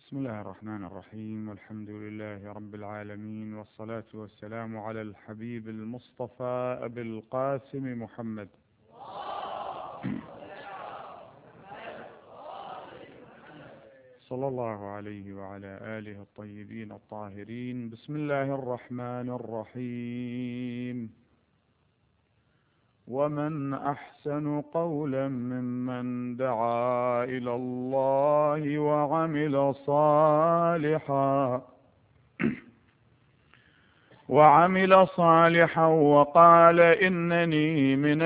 بسم الله الرحمن الرحيم، والحمد لله رب العالمين، والصلاة والسلام على الحبيب المصطفى أبي القاسم محمد صلى الله عليه وعلى آله الطيبين الطاهرين. بسم الله الرحمن الرحيم. ومن أحسن قولا ممن دعا إلى الله وعمل صالحا وقال إنني من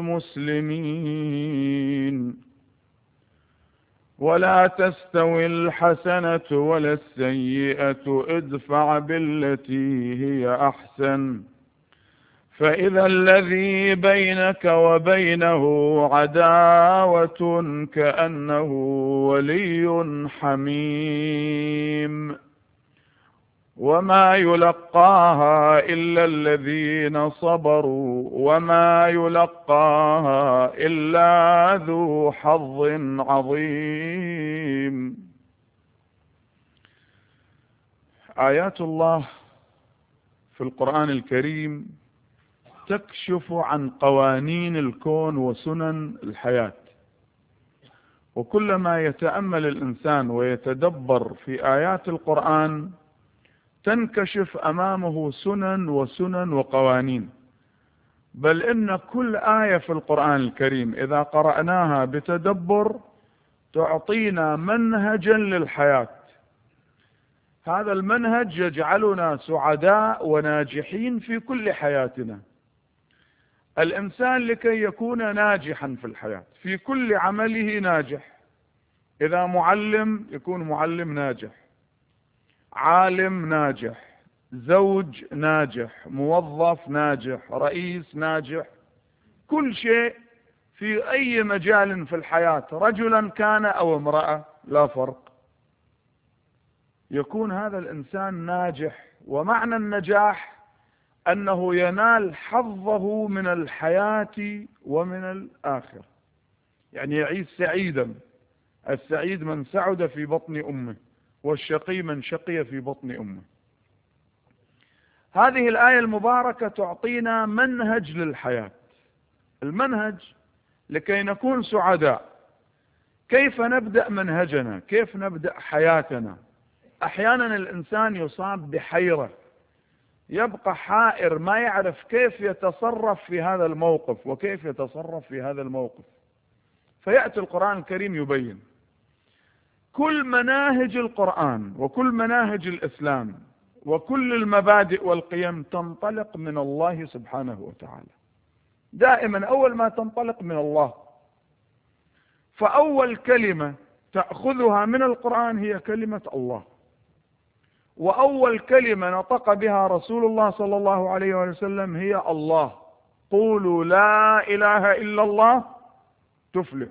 المسلمين. ولا تستوي الحسنة ولا السيئة، ادفع بالتي هي أحسن، فإذا الذي بينك وبينه عداوة كأنه ولي حميم. وما يلقاها إلا الذين صبروا وما يلقاها إلا ذو حظ عظيم. آيات الله في القرآن الكريم تكشف عن قوانين الكون وسنن الحياة، وكلما يتأمل الإنسان ويتدبر في آيات القرآن تنكشف أمامه سنن وقوانين. بل إن كل آية في القرآن الكريم إذا قرأناها بتدبر تعطينا منهجا للحياة. هذا المنهج يجعلنا سعداء وناجحين في كل حياتنا. الإنسان لكي يكون ناجحا في الحياة في كل عمله ناجح. إذا معلم يكون معلم ناجح، عالم ناجح، زوج ناجح، موظف ناجح، رئيس ناجح. كل شيء في أي مجال في الحياة، رجلا كان أو امرأة لا فرق، يكون هذا الإنسان ناجح. ومعنى النجاح أنه ينال حظه من الحياة ومن الآخرة، يعني يعيش سعيدا. السعيد من سعد في بطن أمه، والشقي من شقي في بطن أمه. هذه الآية المباركة تعطينا منهج للحياة. المنهج لكي نكون سعداء. كيف نبدأ منهجنا؟ كيف نبدأ حياتنا؟ أحيانا الإنسان يصاب بحيرة، يبقى حائر ما يعرف كيف يتصرف في هذا الموقف وكيف يتصرف في هذا الموقف. فيأتي القرآن الكريم يبين. كل مناهج القرآن وكل مناهج الإسلام وكل المبادئ والقيم تنطلق من الله سبحانه وتعالى. دائما أول ما تنطلق من الله. فأول كلمة تأخذها من القرآن هي كلمة الله، وأول كلمة نطق بها رسول الله صلى الله عليه وسلم هي الله. قولوا لا إله إلا الله تفلح.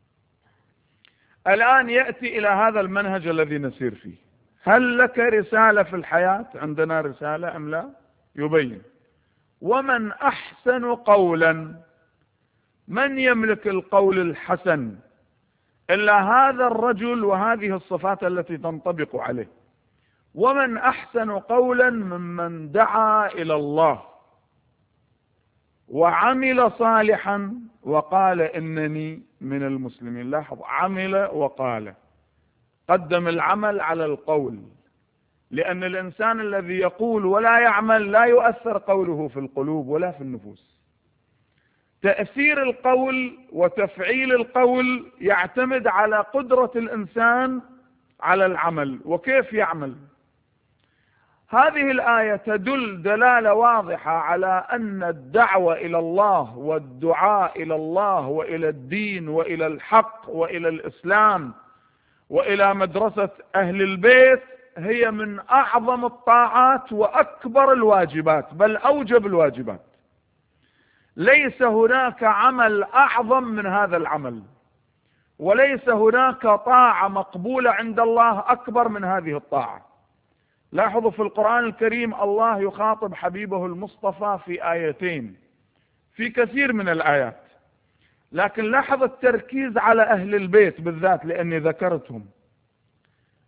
الآن يأتي إلى هذا المنهج الذي نسير فيه. هل لك رسالة في الحياة؟ عندنا رسالة أم لا؟ يبين. ومن أحسن قولا، من يملك القول الحسن إلا هذا الرجل وهذه الصفات التي تنطبق عليه. ومن أحسن قولا ممن دعا إلى الله وعمل صالحا وقال إنني من المسلمين. لاحظ، عمل وقال، قدم العمل على القول، لأن الإنسان الذي يقول ولا يعمل لا يؤثر قوله في القلوب ولا في النفوس. تأثير القول وتفعيل القول يعتمد على قدرة الإنسان على العمل وكيف يعمل. هذه الآية تدل دلالة واضحة على أن الدعوة إلى الله والدعاء إلى الله وإلى الدين وإلى الحق وإلى الإسلام وإلى مدرسة أهل البيت هي من أعظم الطاعات وأكبر الواجبات، بل أوجب الواجبات. ليس هناك عمل أعظم من هذا العمل، وليس هناك طاعة مقبولة عند الله أكبر من هذه الطاعة. لاحظوا في القرآن الكريم الله يخاطب حبيبه المصطفى في آيتين في كثير من الآيات، لكن لاحظ التركيز على أهل البيت بالذات لأني ذكرتهم.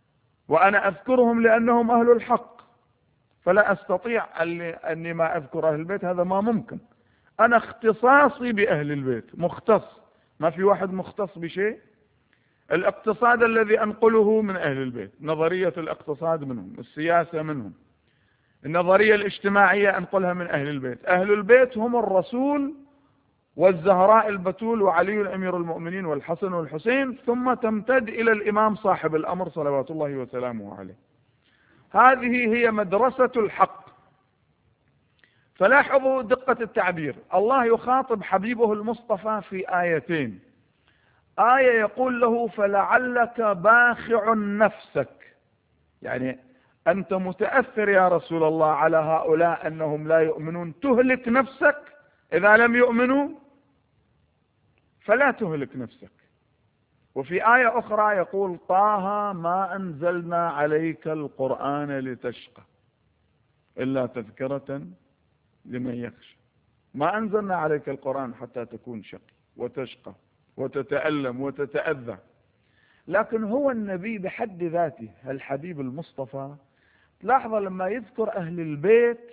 وأنا أذكرهم لأنهم أهل الحق، فلا أستطيع أني ما أذكر أهل البيت، هذا ما ممكن. أنا اختصاصي بأهل البيت، مختص، ما في واحد مختص بشيء. الاقتصاد الذي أنقله من أهل البيت، نظرية الاقتصاد منهم، السياسة منهم، النظرية الاجتماعية أنقلها من أهل البيت. أهل البيت هم الرسول والزهراء البتول وعلي الأمير المؤمنين والحسن والحسين، ثم تمتد إلى الإمام صاحب الأمر صلوات الله وسلامه عليه. هذه هي مدرسة الحق. فلاحظوا دقة التعبير، الله يخاطب حبيبه المصطفى في آيتين. آية يقول له فلعلك باخع نفسك، يعني أنت متأثر يا رسول الله على هؤلاء أنهم لا يؤمنون، تهلك نفسك إذا لم يؤمنوا، فلا تهلك نفسك. وفي آية أخرى يقول طه ما أنزلنا عليك القرآن لتشقى إلا تذكرة لمن يخشى. ما أنزلنا عليك القرآن حتى تكون شقي وتشقى وتتألم وتتأذى. لكن هو النبي بحد ذاته الحبيب المصطفى، لاحظ لما يذكر أهل البيت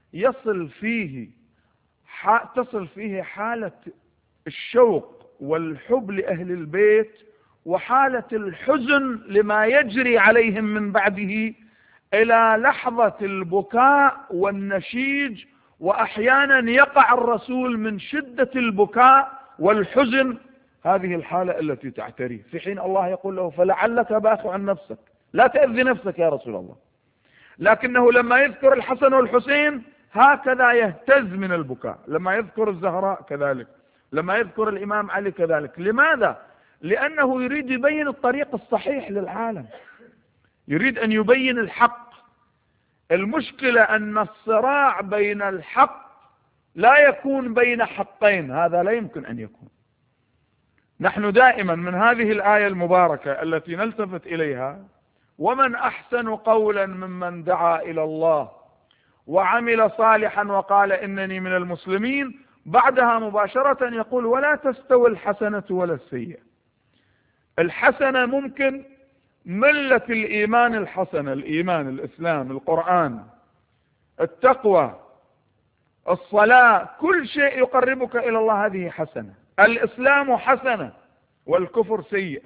تصل فيه حالة الشوق والحب لأهل البيت، وحالة الحزن لما يجري عليهم من بعده، إلى لحظة البكاء والنشيج. وأحيانا يقع الرسول من شدة البكاء والحزن، هذه الحالة التي تعتريه، في حين الله يقول له فلعلك باخع عن نفسك، لا تأذي نفسك يا رسول الله. لكنه لما يذكر الحسن والحسين هكذا يهتز من البكاء، لما يذكر الزهراء كذلك، لما يذكر الإمام علي كذلك. لماذا؟ لأنه يريد يبين الطريق الصحيح للعالم، يريد أن يبين الحق. المشكلة أن الصراع بين الحق لا يكون بين حقين، هذا لا يمكن أن يكون. نحن دائما من هذه الآية المباركة التي نلتفت إليها، ومن أحسن قولا ممن دعا إلى الله وعمل صالحا وقال إنني من المسلمين، بعدها مباشرة يقول ولا تستوي الحسنة ولا السيئة. الحسنة ممكن ملة الإيمان الحسنة، الإيمان، الإسلام، القرآن، التقوى، الصلاة، كل شيء يقربك إلى الله هذه حسنة. الإسلام حسنة والكفر سيء.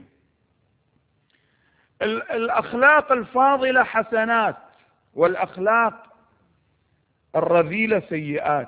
الأخلاق الفاضلة حسنات والأخلاق الرذيلة سيئات.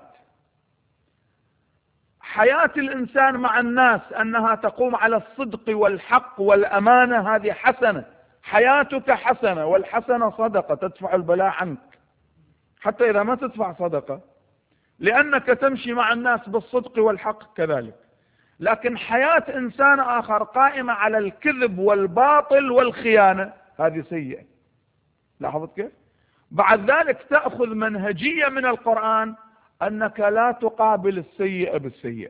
حياة الإنسان مع الناس أنها تقوم على الصدق والحق والأمانة، هذه حسنة. حياتك حسنة، والحسنة صدقة تدفع البلاء عنك، حتى إذا ما تدفع صدقة لأنك تمشي مع الناس بالصدق والحق كذلك. لكن حياة إنسان آخر قائمة على الكذب والباطل والخيانة، هذه سيئة. لاحظت كيف؟ بعد ذلك تأخذ منهجية من القرآن أنك لا تقابل السيئة بالسيئة.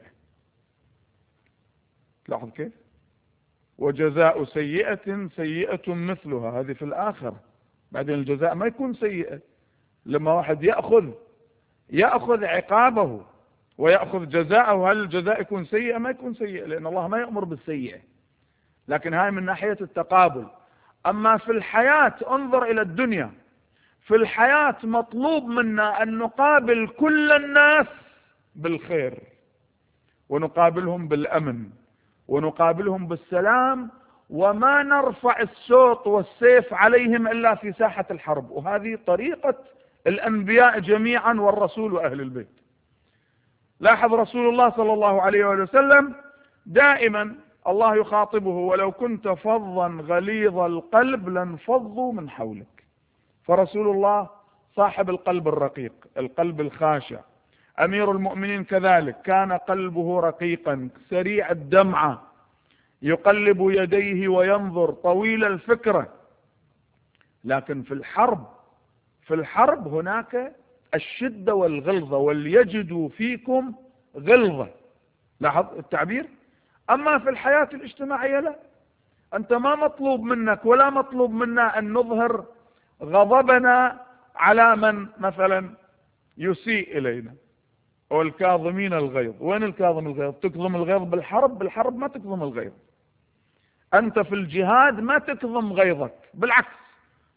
لاحظ كيف؟ وجزاء سيئة سيئة مثلها، هذه في الآخرة. بعدين الجزاء ما يكون سيئة. لما واحد يأخذ عقابه ويأخذ جزاءه، هل الجزاء يكون سيئة؟ ما يكون سيئة، لأن الله ما يأمر بالسيئة. لكن هاي من ناحية التقابل. أما في الحياة انظر إلى الدنيا، في الحياة مطلوب منا أن نقابل كل الناس بالخير، ونقابلهم بالأمن، ونقابلهم بالسلام، وما نرفع الصوت والسيف عليهم إلا في ساحة الحرب. وهذه طريقة الأنبياء جميعا والرسول وأهل البيت. لاحظ رسول الله صلى الله عليه وسلم دائما الله يخاطبه ولو كنت فظا غليظ القلب لانفضوا من حولك. فرسول الله صاحب القلب الرقيق، القلب الخاشع. أمير المؤمنين كذلك كان قلبه رقيقا سريع الدمعة، يقلب يديه وينظر، طويل الفكرة. لكن في الحرب هناك الشدة والغلظة، وليجدوا فيكم غلظة. لاحظ التعبير. أما في الحياة الاجتماعية لا، أنت ما مطلوب منك ولا مطلوب منا أن نظهر غضبنا على من مثلا يسيء إلينا، والكاظمين الغيظ. وين الكاظم الغيظ؟ تكظم الغيظ بالحرب ما تكظم الغيظ. أنت في الجهاد ما تكظم غيظك، بالعكس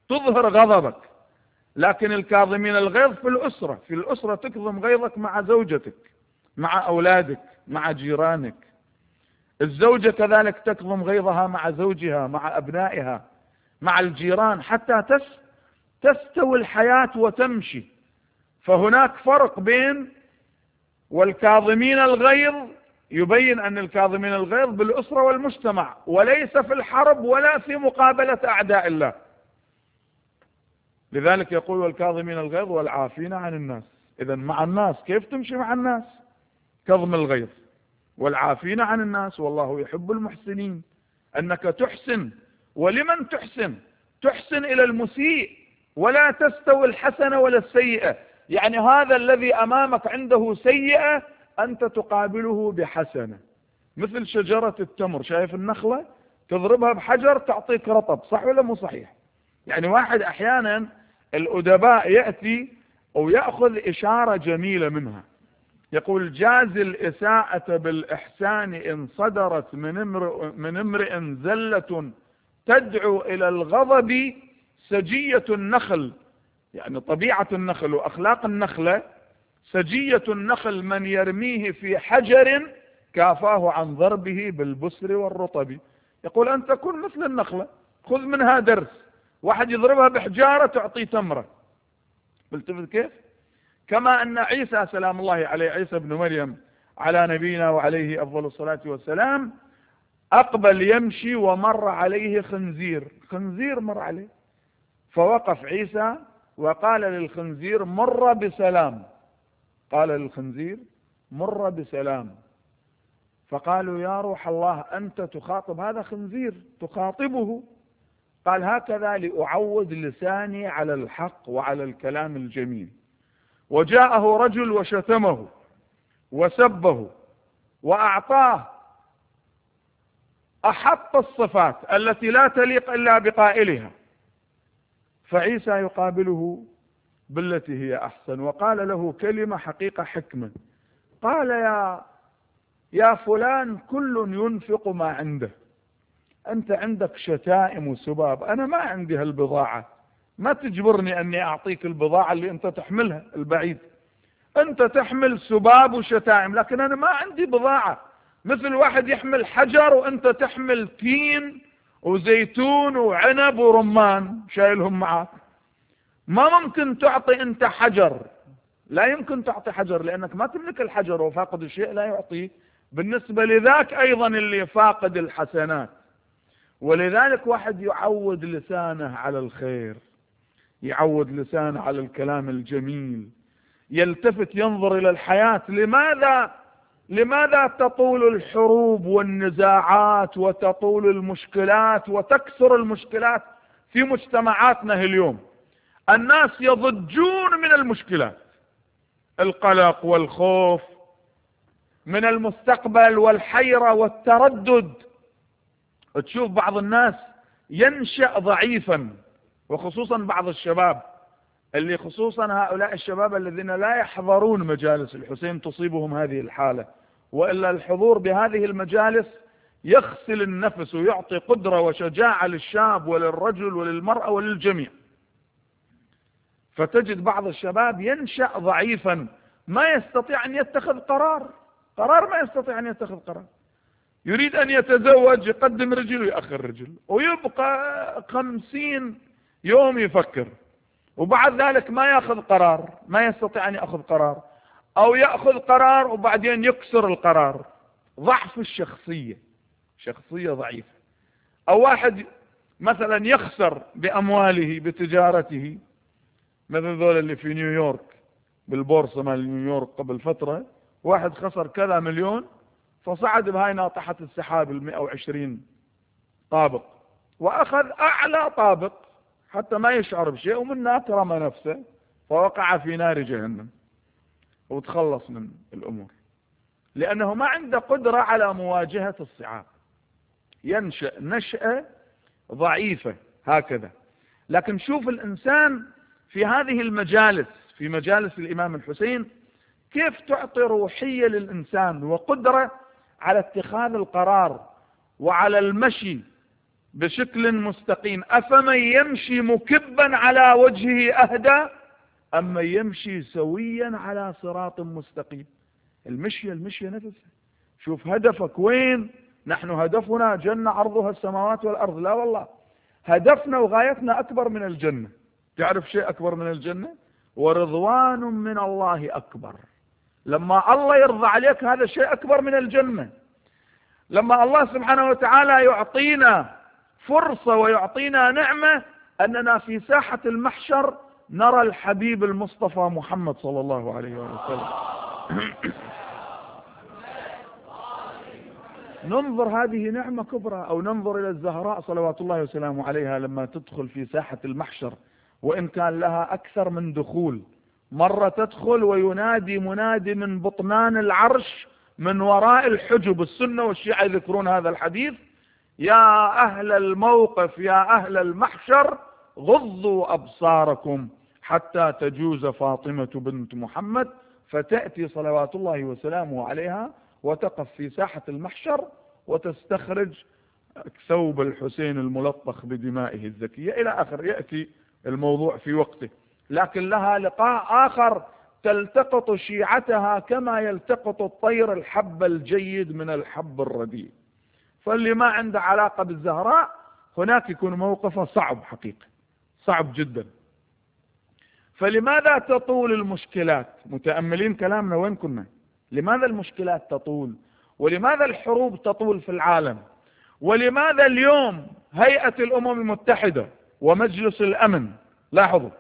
تظهر غضبك. لكن الكاظمين الغيظ في الأسرة تكظم غيظك مع زوجتك، مع أولادك، مع جيرانك. الزوجة كذلك تكظم غيظها مع زوجها، مع أبنائها، مع الجيران، حتى تستوي الحياة وتمشي. فهناك فرق بين والكاظمين الغيظ، يبين أن الكاظمين الغيظ بالأسرة والمجتمع، وليس في الحرب ولا في مقابلة أعداء الله. لذلك يقول والكاظمين الغيظ والعافين عن الناس. إذا مع الناس كيف تمشي مع الناس؟ كظم الغيظ والعافين عن الناس، والله يحب المحسنين. أنك تحسن. ولمن تحسن؟ تحسن إلى المسيء، ولا تستوي الحسنة ولا السيئة. يعني هذا الذي أمامك عنده سيئة أنت تقابله بحسنة. مثل شجرة التمر، شايف النخلة تضربها بحجر تعطيك رطب، صح ولا مو صحيح؟ يعني واحد أحيانا الأدباء يأتي أو يأخذ إشارة جميلة منها، يقول جاز الإساءة بالإحسان إن صدرت من امرئ زلة تدعو إلى الغضب سجية النخل. يعني طبيعة النخل وأخلاق النخلة، سجية النخل من يرميه في حجر كافاه عن ضربه بالبسر والرطب. يقول أنت كن مثل النخلة، خذ منها درس. واحد يضربها بحجارة تعطيه تمرة. بالتفت كيف؟ كما أن عيسى سلام الله عليه، عيسى بن مريم على نبينا وعليه أفضل الصلاة والسلام، أقبل يمشي ومر عليه خنزير مر عليه، فوقف عيسى وقال للخنزير مر بسلام. قال للخنزير مر بسلام. فقالوا يا روح الله أنت تخاطب هذا خنزير تخاطبه؟ قال هكذا لأعود لساني على الحق وعلى الكلام الجميل. وجاءه رجل وشتمه وسبه وأعطاه أحط الصفات التي لا تليق إلا بقائلها، فعيسى يقابله بالتي هي أحسن، وقال له كلمة حقيقة حكمة. قال يا فلان كل ينفق ما عنده، أنت عندك شتائم وسباب، أنا ما عندي هالبضاعة، ما تجبرني أني أعطيك البضاعة اللي أنت تحملها البعيد. أنت تحمل سباب وشتائم، لكن أنا ما عندي بضاعة. مثل واحد يحمل حجر وأنت تحمل تين وزيتون وعنب ورمان شايلهم معك. ما ممكن تعطي أنت حجر، لا يمكن تعطي حجر، لأنك ما تملك الحجر، وفاقد الشيء لا يعطيه. بالنسبة لذاك أيضا اللي فاقد الحسنات. ولذلك واحد يعود لسانه على الخير، يعود لسانه على الكلام الجميل، يلتفت ينظر إلى الحياة. لماذا تطول الحروب والنزاعات وتطول المشكلات وتكثر المشكلات في مجتمعاتنا اليوم؟ الناس يضجون من المشكلات، القلق والخوف من المستقبل والحيرة والتردد. تشوف بعض الناس ينشأ ضعيفا، وخصوصا بعض الشباب، اللي خصوصا هؤلاء الشباب الذين لا يحضرون مجالس الحسين تصيبهم هذه الحالة. وإلا الحضور بهذه المجالس يغسل النفس ويعطي قدرة وشجاعة للشاب وللرجل وللمرأة وللجميع. فتجد بعض الشباب ينشأ ضعيفا، ما يستطيع أن يتخذ قرار، ما يستطيع أن يتخذ قرار. يريد أن يتزوج، يقدم رجل ويأخر رجل، ويبقى 50 يوم يفكر، وبعد ذلك ما يأخذ قرار، ما يستطيع أن يأخذ قرار، أو يأخذ قرار وبعدين يكسر القرار. ضعف الشخصية، شخصية ضعيفة. أو واحد مثلا يخسر بأمواله بتجارته، مثل ذول اللي في نيويورك بالبورصة مال نيويورك قبل فترة، واحد خسر كذا مليون، فصعد بهاي ناطحة السحاب 120 طابق، وأخذ أعلى طابق حتى ما يشعر بشيء، ومنها رمى نفسه فوقع في نار جهنم وتخلص من الأمور، لأنه ما عنده قدرة على مواجهة الصعاب. ينشأ نشأة ضعيفة هكذا. لكن شوف الإنسان في هذه المجالس، في مجالس الإمام الحسين، كيف تعطي روحية للإنسان وقدرة على اتخاذ القرار وعلى المشي بشكل مستقيم. أفمن يمشي مكبا على وجهه أهدى أم من يمشي سويا على صراط مستقيم؟ المشية نفسها. شوف هدفك وين. نحن هدفنا جنة عرضها السماوات والأرض، لا والله، هدفنا وغايتنا أكبر من الجنة. تعرف شيء أكبر من الجنة؟ ورضوان من الله أكبر. لما الله يرضى عليك هذا شيء أكبر من الجنة. لما الله سبحانه وتعالى يعطينا فرصة ويعطينا نعمة أننا في ساحة المحشر نرى الحبيب المصطفى محمد صلى الله عليه وسلم. ننظر، هذه نعمة كبرى. أو ننظر إلى الزهراء صلوات الله وسلامه عليها لما تدخل في ساحة المحشر، وإن كان لها أكثر من دخول. مرة تدخل وينادي منادي من بطنان العرش من وراء الحجب. السنة والشيعة يذكرون هذا الحديث: يا أهل الموقف، يا أهل المحشر، غضوا أبصاركم حتى تجوز فاطمة بنت محمد، فتأتي صلوات الله وسلامه عليها وتقف في ساحة المحشر وتستخرج ثوب الحسين الملطخ بدمائه الزكية إلى آخر. يأتي الموضوع في وقته. لكن لها لقاء آخر، تلتقط شيعتها كما يلتقط الطير الحب الجيد من الحب الرديء. فاللي ما عنده علاقة بالزهراء هناك يكون موقفه صعب، حقيقة صعب جدا. فلماذا تطول المشكلات؟ متأملين كلامنا وين كنا؟ لماذا المشكلات تطول؟ ولماذا الحروب تطول في العالم؟ ولماذا اليوم هيئة الأمم المتحدة ومجلس الأمن، لاحظوا،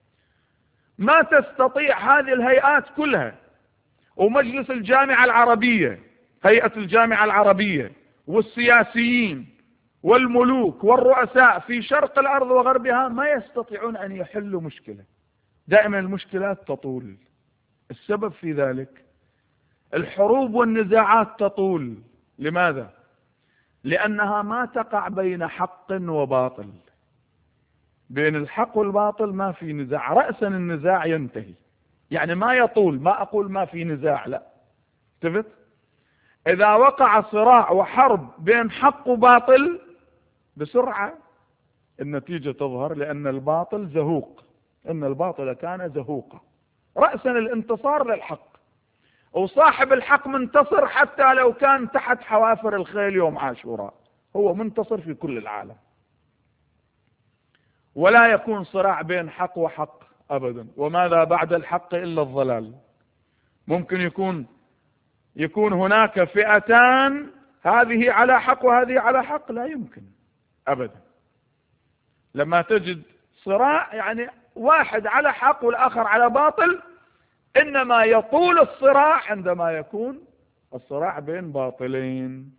ما تستطيع هذه الهيئات كلها، ومجلس الجامعة العربية، هيئة الجامعة العربية، والسياسيين والملوك والرؤساء في شرق الأرض وغربها، ما يستطيعون أن يحلوا مشكلة. دائما المشكلات تطول. السبب في ذلك الحروب والنزاعات تطول. لماذا؟ لأنها ما تقع بين حق وباطل. بين الحق والباطل ما في نزاع، رأسا النزاع ينتهي. يعني ما يطول، ما أقول ما في نزاع، لا، انتبه. إذا وقع صراع وحرب بين حق وباطل بسرعة النتيجة تظهر، لأن الباطل زهوق، إن الباطل كان زهوقا. رأسا الانتصار للحق، وصاحب الحق منتصر حتى لو كان تحت حوافر الخيل يوم عاشوراء، هو منتصر في كل العالم. ولا يكون صراع بين حق وحق أبدا. وماذا بعد الحق إلا الضلال. ممكن يكون هناك فئتان، هذه على حق وهذه على حق، لا يمكن أبدا. لما تجد صراع يعني واحد على حق والآخر على باطل، إنما يطول الصراع عندما يكون الصراع بين باطلين،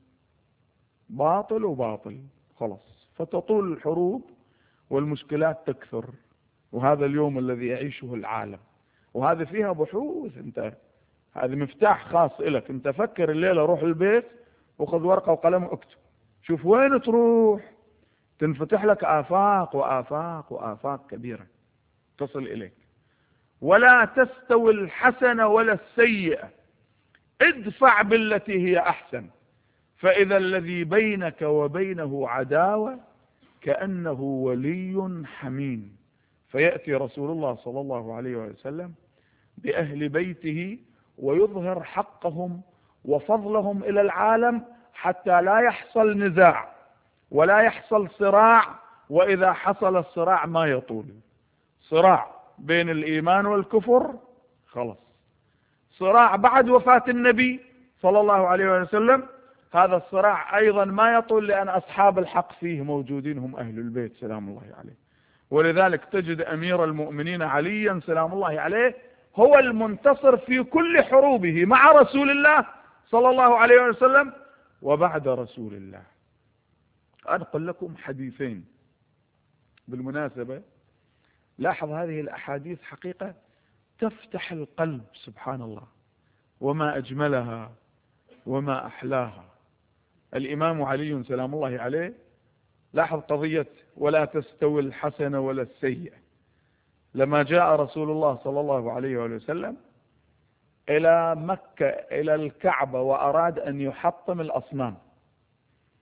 باطل وباطل، خلاص، فتطول الحروب والمشكلات تكثر. وهذا اليوم الذي يعيشه العالم، وهذا فيها بحوث. انت هذا مفتاح خاص لك. انت فكر الليلة، روح البيت وخذ ورقة وقلم واكتب، شوف وين تروح، تنفتح لك آفاق وآفاق وآفاق كبيرة تصل إليك. ولا تستوي الحسنة ولا السيئة، ادفع بالتي هي أحسن، فإذا الذي بينك وبينه عداوة كأنه ولي حميم. فيأتي رسول الله صلى الله عليه وسلم بأهل بيته ويظهر حقهم وفضلهم إلى العالم حتى لا يحصل نزاع ولا يحصل صراع. وإذا حصل الصراع ما يطول. صراع بين الإيمان والكفر خلص. صراع بعد وفاة النبي صلى الله عليه وسلم، هذا الصراع أيضا ما يطول، لأن أصحاب الحق فيه موجودين، هم أهل البيت سلام الله عليه. ولذلك تجد أمير المؤمنين عليا سلام الله عليه هو المنتصر في كل حروبه مع رسول الله صلى الله عليه وسلم وبعد رسول الله. أنقل لكم حديثين بالمناسبة. لاحظ هذه الأحاديث حقيقة تفتح القلب، سبحان الله، وما أجملها وما أحلاها. الإمام علي سلام الله عليه، لاحظ قضية ولا تستوي الحسنة ولا السيئة. لما جاء رسول الله صلى الله عليه وسلم إلى مكة إلى الكعبة وأراد أن يحطم الأصنام،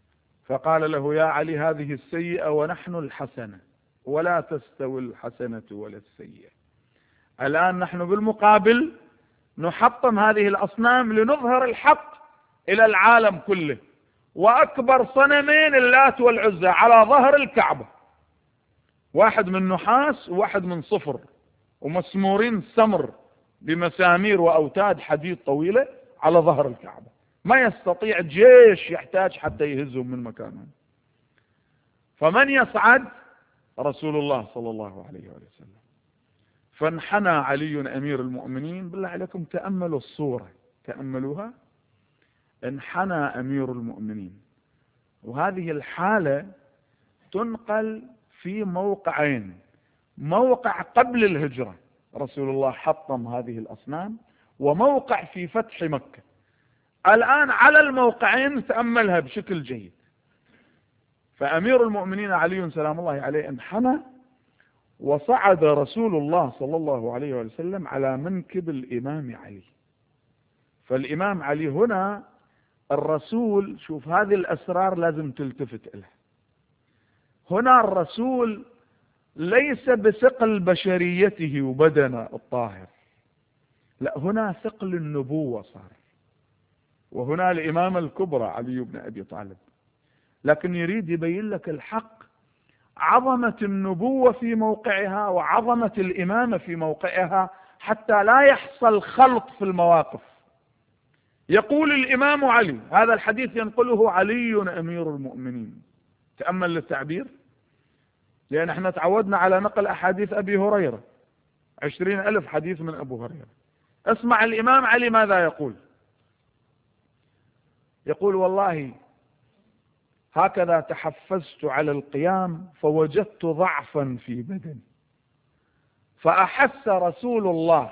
فقال له يا علي هذه السيئة ونحن الحسنة ولا تستوي الحسنة ولا السيئة. الآن نحن بالمقابل نحطم هذه الأصنام لنظهر الحق إلى العالم كله. وأكبر صنمين اللات والعزى على ظهر الكعبة، واحد من نحاس وواحد من صفر، ومسمورين سمر بمسامير وأوتاد حديد طويلة على ظهر الكعبة، ما يستطيع جيش يحتاج حتى يهزهم من مكانهم. فمن يصعد؟ رسول الله صلى الله عليه وسلم. فانحنى علي أمير المؤمنين، بالله عليكم تأملوا الصورة، تأملوها. انحنى أمير المؤمنين، وهذه الحالة تنقل في موقعين: موقع قبل الهجرة رسول الله حطم هذه الأصنام، وموقع في فتح مكة. الآن على الموقعين تأملها بشكل جيد. فأمير المؤمنين علي سلام الله عليه انحنى، وصعد رسول الله صلى الله عليه وسلم على منكب الإمام علي. فالإمام علي هنا الرسول، شوف هذه الأسرار لازم تلتفت إلها. هنا الرسول ليس بثقل بشريته وبدنه الطاهر، لا، هنا ثقل النبوة صار. وهنا الإمامة الكبرى علي بن أبي طالب، لكن يريد يبين لك الحق، عظمة النبوة في موقعها وعظمة الإمامة في موقعها، حتى لا يحصل خلط في المواقف. يقول الإمام علي، هذا الحديث ينقله علي أمير المؤمنين، تأمل للتعبير، لأن احنا تعودنا على نقل أحاديث أبي هريرة، 20,000 حديث من أبو هريرة. اسمع الإمام علي ماذا يقول. يقول والله هكذا تحفزت على القيام فوجدت ضعفا في بدني، فأحس رسول الله،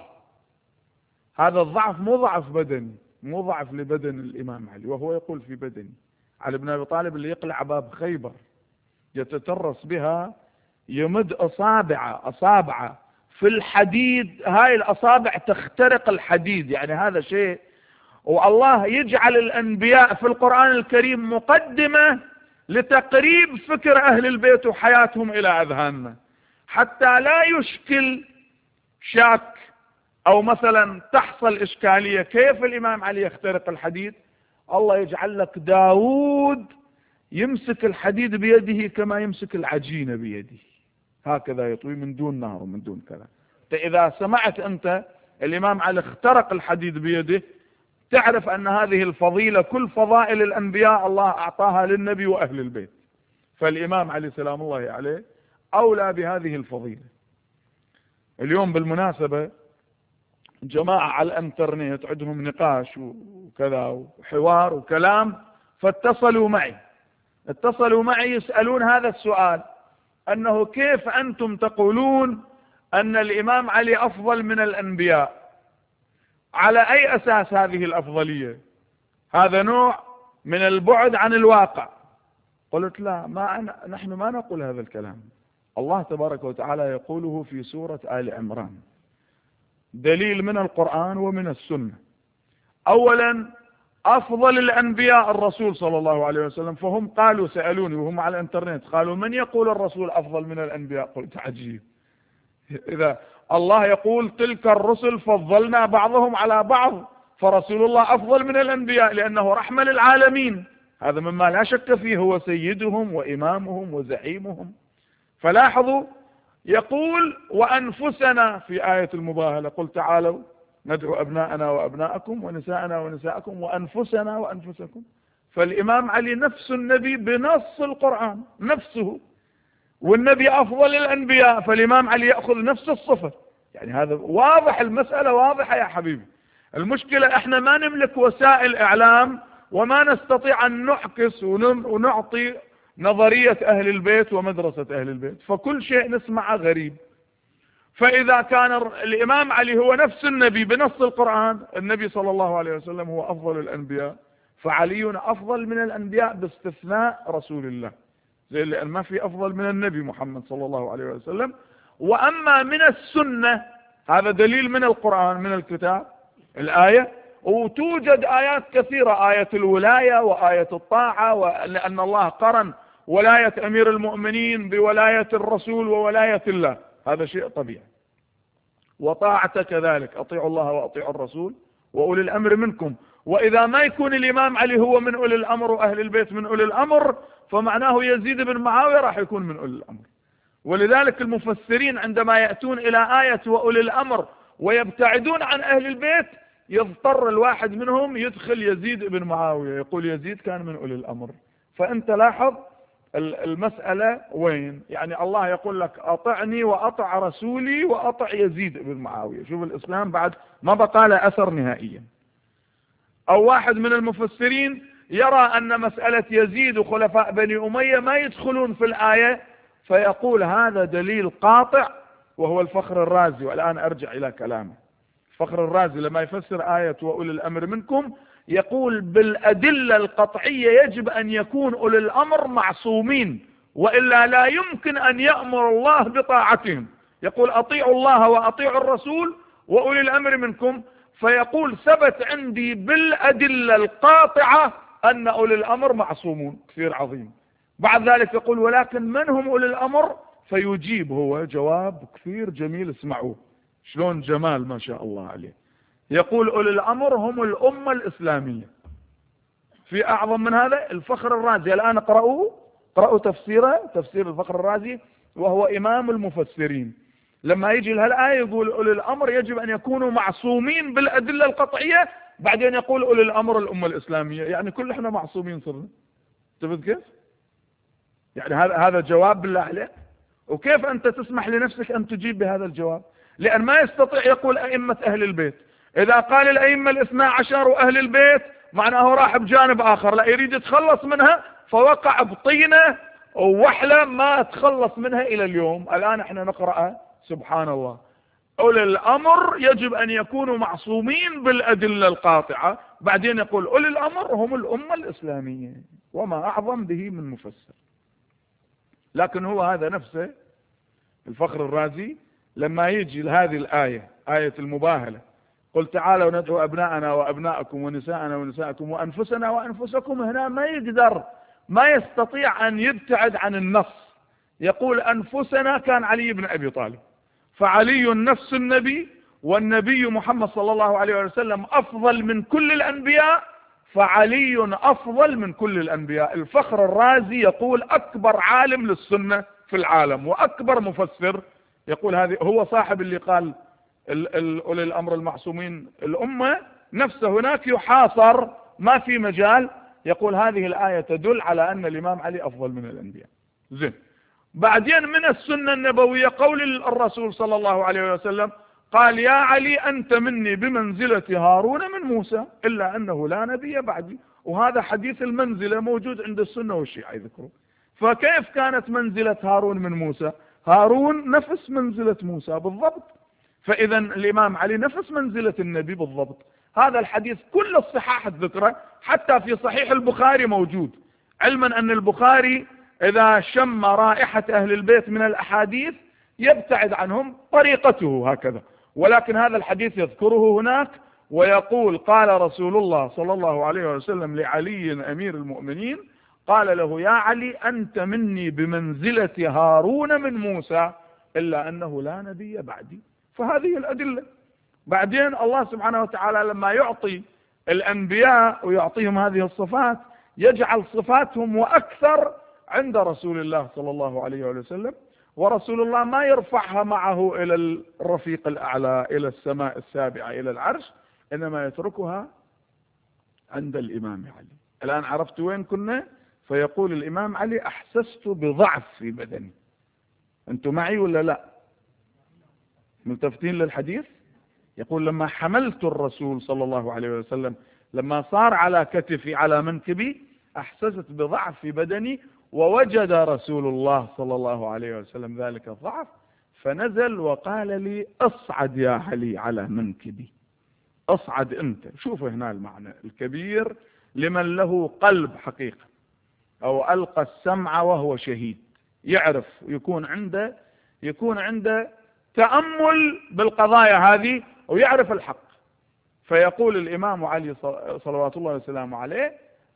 هذا الضعف مو ضعف بدني، مو ضعف لبدن الإمام علي، وهو يقول في بدني. علي بن أبي طالب اللي يقلع باب خيبر يتترس بها، يمد أصابعه في الحديد، هاي الأصابع تخترق الحديد، يعني هذا شيء. والله يجعل الأنبياء في القرآن الكريم مقدمة لتقريب فكر أهل البيت وحياتهم إلى أذهاننا، حتى لا يشكل شاك أو مثلا تحصل إشكالية كيف الإمام علي يخترق الحديد. الله يجعل لك داود يمسك الحديد بيده كما يمسك العجينة بيده، هكذا يطوي من دون نار ومن دون كلام. إذا سمعت أنت الإمام علي اخترق الحديد بيده، تعرف أن هذه الفضيلة كل فضائل الأنبياء الله أعطاها للنبي وأهل البيت. فالإمام علي سلام الله عليه أولى بهذه الفضيلة. اليوم بالمناسبة جماعة على الانترنت عندهم نقاش وكذا وحوار وكلام، فاتصلوا معي يسألون هذا السؤال، أنه كيف أنتم تقولون أن الإمام علي أفضل من الأنبياء؟ على أي أساس هذه الأفضلية؟ هذا نوع من البعد عن الواقع. قلت لا، نحن ما نقول هذا الكلام. الله تبارك وتعالى يقوله في سورة آل عمران، دليل من القرآن ومن السنة. أولا أفضل الأنبياء الرسول صلى الله عليه وسلم، فهم قالوا، سألوني وهم على الانترنت، قالوا من يقول الرسول أفضل من الأنبياء؟ قلت عجيب، إذا الله يقول تلك الرسل فضلنا بعضهم على بعض، فرسول الله أفضل من الأنبياء لأنه رحمة للعالمين، هذا مما لا شك فيه، هو سيدهم وإمامهم وزعيمهم. فلاحظوا يقول وأنفسنا في آية المباهلة، قل تعالوا ندعو أبناءنا وأبناءكم ونساءنا ونساءكم وأنفسنا وأنفسكم. فالإمام علي نفس النبي بنص القرآن نفسه، والنبي أفضل الأنبياء، فالإمام علي يأخذ نفس الصفة. يعني هذا واضح، المسألة واضحة يا حبيبي. المشكلة احنا ما نملك وسائل إعلام، وما نستطيع أن نعكس ونعطي نظرية أهل البيت ومدرسة أهل البيت، فكل شيء نسمعه غريب. فإذا كان الإمام علي هو نفس النبي بنص القرآن، النبي صلى الله عليه وسلم هو أفضل الأنبياء، فعلي أفضل من الأنبياء باستثناء رسول الله، زي اللي ما في أفضل من النبي محمد صلى الله عليه وسلم. وأما من السنة، هذا دليل من القرآن من الكتاب الآية، وتوجد آيات كثيرة، آية الولاية وآية الطاعة، وأن الله قرن ولاية أمير المؤمنين بولاية الرسول وولاية الله، هذا شيء طبيعي. وطاعة كذلك، أطيعوا الله وأطيعوا الرسول وأولي الأمر منكم. وإذا ما يكون الإمام علي هو من أولي الأمر وأهل البيت من أولي الأمر، فمعناه يزيد بن معاوية راح يكون من أولي الأمر. ولذلك المفسرين عندما يأتون إلى آية وأولي الأمر ويبتعدون عن أهل البيت، يضطر الواحد منهم يدخل يزيد بن معاوية، يقول يزيد كان من أولي الأمر. فأنت لاحظ المسألة وين، يعني الله يقول لك أطعني وأطع رسولي وأطع يزيد بن معاوية. شوف الإسلام بعد ما بقى له أثر نهائيا. أو واحد من المفسرين يرى أن مسألة يزيد وخلفاء بني أمية ما يدخلون في الآية، فيقول هذا دليل قاطع، وهو الفخر الرازي. والآن أرجع إلى كلامه. الفخر الرازي لما يفسر آية وأولي الأمر منكم يقول بالأدلة القطعية يجب أن يكون أولي الأمر معصومين، وإلا لا يمكن أن يأمر الله بطاعتهم. يقول أطيعوا الله وأطيعوا الرسول وأولي الأمر منكم، فيقول ثبت عندي بالأدلة القاطعة أن أولي الأمر معصومون. كثير عظيم. بعد ذلك يقول ولكن من هم أولي الأمر؟ فيجيب هو جواب كثير جميل، اسمعوه شلون جمال ما شاء الله عليه. يقول أولي الأمر هم الأمة الإسلامية. في أعظم من هذا؟ الفخر الرازي. الآن قرأوا تفسيره، تفسير الفخر الرازي، وهو إمام المفسرين. لما يجي لهالآية يقول أولي الأمر يجب أن يكونوا معصومين بالأدلة القطعية، بعدين يقول أولي الأمر الأمة الإسلامية. يعني كل احنا معصومين صرنا. تفهم كيف؟ يعني هذا جواب بالله عليك. وكيف أنت تسمح لنفسك أن تجيب بهذا الجواب؟ لأن ما يستطيع يقول أئمة أهل البيت. إذا قال الأئمة الاثنى عشر وأهل البيت معناه راح بجانب آخر، لا، يريد يتخلص منها، فوقع بطينة ووحلة ما تخلص منها إلى اليوم. الآن احنا نقرأ سبحان الله أولي الأمر يجب أن يكونوا معصومين بالأدلة القاطعة، بعدين يقول أولي الأمر هم الأمة الإسلامية. وما أعظم به من مفسر. لكن هو هذا نفسه الفخر الرازي لما يجي لهذه الآية، آية المباهلة، قل تعالوا ندعو أبناءنا وأبناءكم ونساءنا ونساءكم وأنفسنا وأنفسكم، هنا ما يستطيع أن يبتعد عن النص. يقول أنفسنا كان علي بن أبي طالب، فعلي نفس النبي، والنبي محمد صلى الله عليه وسلم أفضل من كل الأنبياء، فعلي أفضل من كل الأنبياء. الفخر الرازي يقول أكبر عالم للسنة في العالم وأكبر مفسر، يقول هذه هو صاحب اللي قال أولي الأمر المعصومين الأمة نفسه هناك يحاصر ما في مجال. يقول هذه الآية تدل على أن الإمام علي أفضل من الأنبياء. زين. بعدين من السنة النبوية قول الرسول صلى الله عليه وسلم قال يا علي أنت مني بمنزلة هارون من موسى إلا أنه لا نبي بعدي. وهذا حديث المنزلة موجود عند السنة والشيعة يذكرون. فكيف كانت منزلة هارون من موسى؟ هارون نفس منزلة موسى بالضبط، فإذا الإمام علي نفس منزلة النبي بالضبط. هذا الحديث كل الصحاح الذكرى، حتى في صحيح البخاري موجود، علما أن البخاري إذا شم رائحة أهل البيت من الأحاديث يبتعد عنهم، طريقته هكذا. ولكن هذا الحديث يذكره هناك ويقول قال رسول الله صلى الله عليه وسلم لعلي أمير المؤمنين، قال له يا علي أنت مني بمنزلة هارون من موسى إلا أنه لا نبي بعدي. فهذه الأدلة. بعدين الله سبحانه وتعالى لما يعطي الأنبياء ويعطيهم هذه الصفات يجعل صفاتهم وأكثر عند رسول الله صلى الله عليه وسلم، ورسول الله ما يرفعها معه إلى الرفيق الأعلى إلى السماء السابعة إلى العرش، إنما يتركها عند الإمام علي. الآن عرفت وين كنا؟ فيقول الإمام علي أحسست بضعف في بدني. أنتم معي ولا لا؟ ملتفتين للحديث؟ يقول لما حملت الرسول صلى الله عليه وسلم، لما صار على كتفي على منكبي، أحسست بضعف في بدني، ووجد رسول الله صلى الله عليه وسلم ذلك الضعف فنزل وقال لي اصعد يا علي على منكبي، اصعد انت. شوفوا هنا المعنى الكبير لمن له قلب حقيقة، او القى السمع وهو شهيد، يعرف يكون عنده تأمل بالقضايا هذه ويعرف الحق. فيقول الإمام علي صلوات الله وسلامه عليه: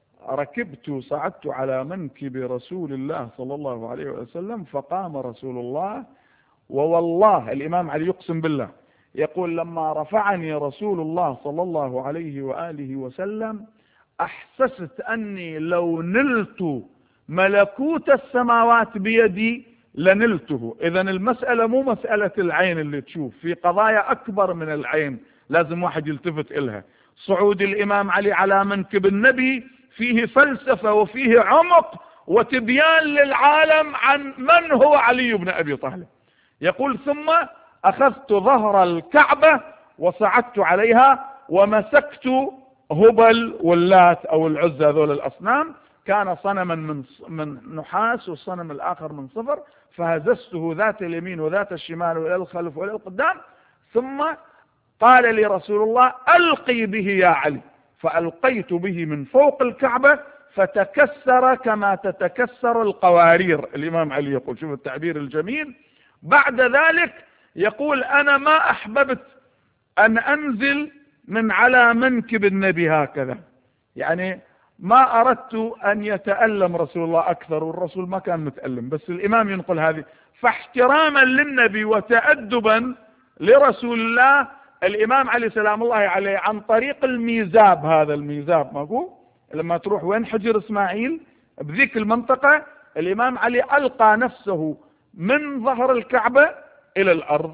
صعدت على منكب رسول الله صلى الله عليه وسلم فقام رسول الله، ووالله الإمام علي يقسم بالله يقول: لما رفعني رسول الله صلى الله عليه وآله وسلم أحسست أني لو نلت ملكوت السماوات بيدي لنلته. إذن المسألة مو مسألة العين اللي تشوف، في قضايا أكبر من العين لازم واحد يلتفت إلها. صعود الإمام علي على منكب النبي فيه فلسفة وفيه عمق وتبيان للعالم عن من هو علي بن أبي طالب. يقول: ثم أخذت ظهر الكعبة وصعدت عليها ومسكت هبل واللات أو العزى، هذول الأصنام، كان صنما من نحاس والصنم الآخر من صفر، فهززته ذات اليمين وذات الشمال وإلى الخلف وإلى القدام. ثم قال لي رسول الله: ألقي به يا علي، فألقيت به من فوق الكعبة فتكسر كما تتكسر القوارير. الإمام علي يقول، شوف التعبير الجميل. بعد ذلك يقول: أنا ما أحببت أن أنزل من على منكب النبي هكذا، يعني ما أردت أن يتألم رسول الله أكثر، والرسول ما كان متألم، بس الإمام ينقل هذه. فاحتراما للنبي وتأدبا لرسول الله، الإمام علي سلام الله عليه عن طريق الميزاب، هذا الميزاب ماكو لما تروح وين حجر إسماعيل بذيك المنطقة، الإمام علي ألقى نفسه من ظهر الكعبة إلى الأرض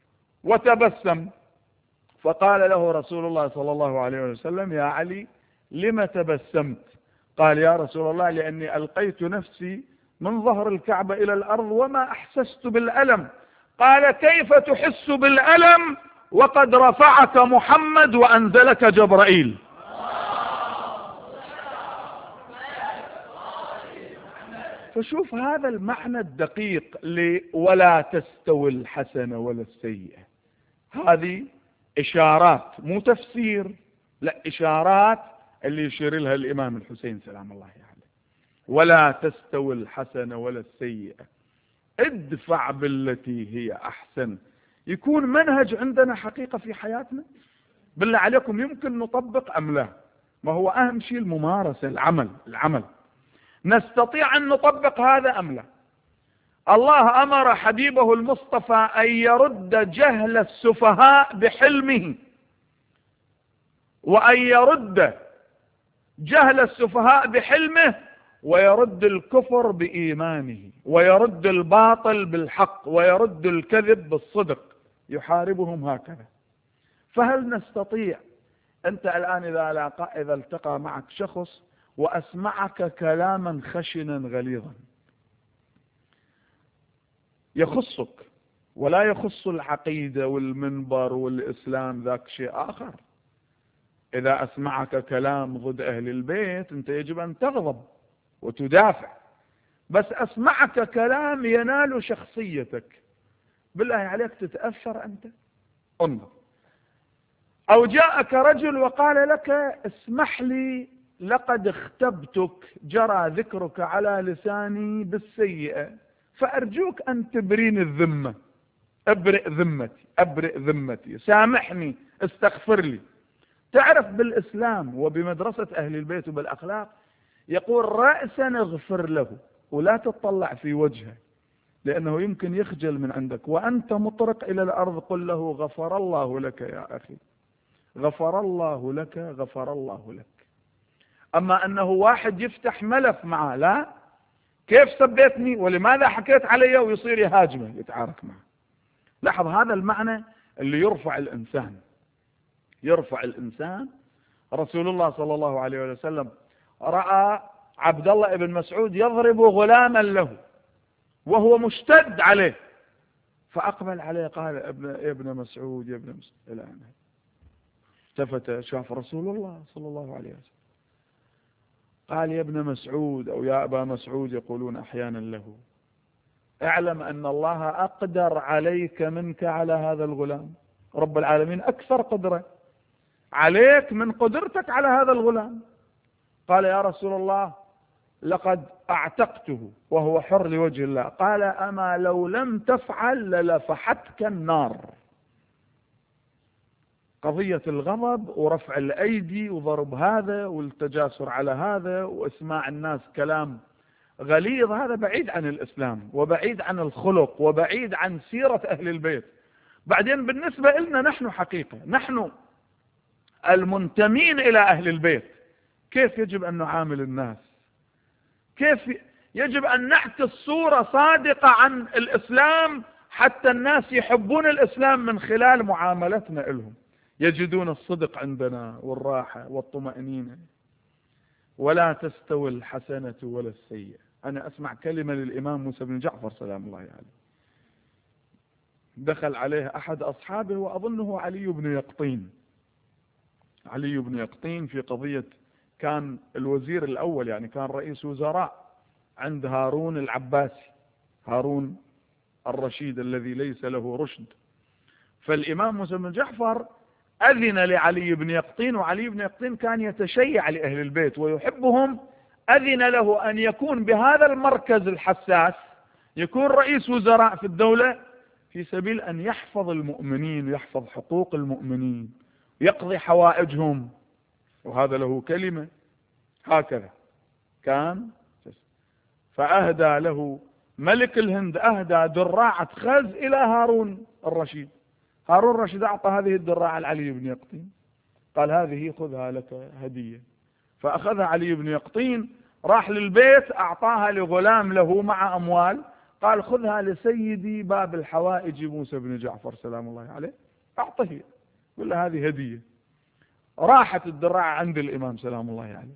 وتبسم. فقال له رسول الله صلى الله عليه وسلم: يا علي لم تبسمت؟ قال: يا رسول الله لأني ألقيت نفسي من ظهر الكعبة إلى الأرض وما أحسست بالألم. قال: كيف تحس بالألم وقد رفعك محمد وأنزلك جبرائيل؟ فشوف هذا المعنى الدقيق ولا تستوي الحسنة ولا السيئة. هذه إشارات مو تفسير، لا، إشارات اللي يشير لها الإمام الحسين سلام الله عليه. ولا تستوي الحسنة ولا السيئة، ادفع بالتي هي أحسن. يكون منهج عندنا حقيقة في حياتنا. بالله عليكم يمكن نطبق أم لا؟ ما هو أهم شيء الممارسة، العمل. نستطيع أن نطبق هذا أم لا؟ الله أمر حبيبه المصطفى أن يرد جهل السفهاء بحلمه، وأن يرد جهل السفهاء بحلمه، ويرد الكفر بإيمانه، ويرد الباطل بالحق، ويرد الكذب بالصدق، يحاربهم هكذا. فهل نستطيع أنت الآن إذا التقى معك شخص وأسمعك كلاما خشنا غليظا يخصك ولا يخص العقيدة والمنبر والإسلام، ذاك شيء آخر. إذا أسمعك كلام ضد أهل البيت أنت يجب أن تغضب وتدافع، بس أسمعك كلام ينال شخصيتك، بالله عليك تتأثر أنت؟ انظر. أو جاءك رجل وقال لك: اسمح لي لقد اختبتك، جرى ذكرك على لساني بالسيئة، فأرجوك أن تبرين الذمة، أبرئ ذمتي، سامحني، استغفر لي. تعرف بالإسلام وبمدرسة أهل البيت وبالأخلاق يقول: رأسا اغفر له، ولا تطلع في وجهه لأنه يمكن يخجل من عندك، وأنت مطرق إلى الأرض قل له: غفر الله لك يا أخي، غفر الله لك، غفر الله لك. أما أنه واحد يفتح ملف معه: لا، كيف سبيتني ولماذا حكيت علي، ويصير يهاجمه يتعارك معه. لاحظ هذا المعنى اللي يرفع الإنسان. رسول الله صلى الله عليه وسلم رأى عبد الله بن مسعود يضرب غلاما له وهو مشتد عليه، فأقبل عليه قال: يا ابن مسعود، يا ابن مسعود. التفت شاف رسول الله صلى الله عليه وسلم قال: يا ابن مسعود أو يا أبا مسعود يقولون أحيانا له: اعلم أن الله أقدر عليك منك على هذا الغلام. رب العالمين أكثر قدرة عليك من قدرتك على هذا الغلام. قال: يا رسول الله لقد أعتقته وهو حر لوجه الله. قال: أما لو لم تفعل للفحتك النار. قضية الغضب ورفع الأيدي وضرب هذا والتجاسر على هذا وإسماع الناس كلام غليظ، هذا بعيد عن الإسلام وبعيد عن الخلق وبعيد عن سيرة أهل البيت. بعدين بالنسبة لنا نحن حقيقة، نحن المنتمين إلى أهل البيت، كيف يجب أن نعامل الناس؟ كيف يجب أن نعكس صورة صادقة عن الإسلام حتى الناس يحبون الإسلام من خلال معاملتنا لهم، يجدون الصدق عندنا والراحة والطمأنينة. ولا تستوي الحسنة ولا السيئة. أنا أسمع كلمة للإمام موسى بن جعفر سلام الله عليه، دخل عليه أحد أصحابه وأظنه علي بن يقطين. علي بن يقطين في قضية، كان الوزير الأول، يعني كان رئيس وزراء عند هارون العباسي، هارون الرشيد الذي ليس له رشد. فالإمام موسى بن جعفر أذن لعلي بن يقطين، وعلي بن يقطين كان يتشيع لأهل البيت ويحبهم، أذن له أن يكون بهذا المركز الحساس، يكون رئيس وزراء في الدولة، في سبيل أن يحفظ المؤمنين ويحفظ حقوق المؤمنين ويقضي حوائجهم، وهذا له كلمة. هكذا كان. فأهدى له ملك الهند، أهدى دراعة خز إلى هارون الرشيد. هارون الرشيد أعطى هذه الدراعة لعلي بن يقطين، قال هذه خذها لك هدية. فأخذها علي بن يقطين، راح للبيت أعطاها لغلام له مع أموال، قال خذها لسيدي باب الحوائج موسى بن جعفر سلام الله عليه، أعطيه، قل له هذه هدية. راحت الدراعة عند الإمام سلام الله عليه،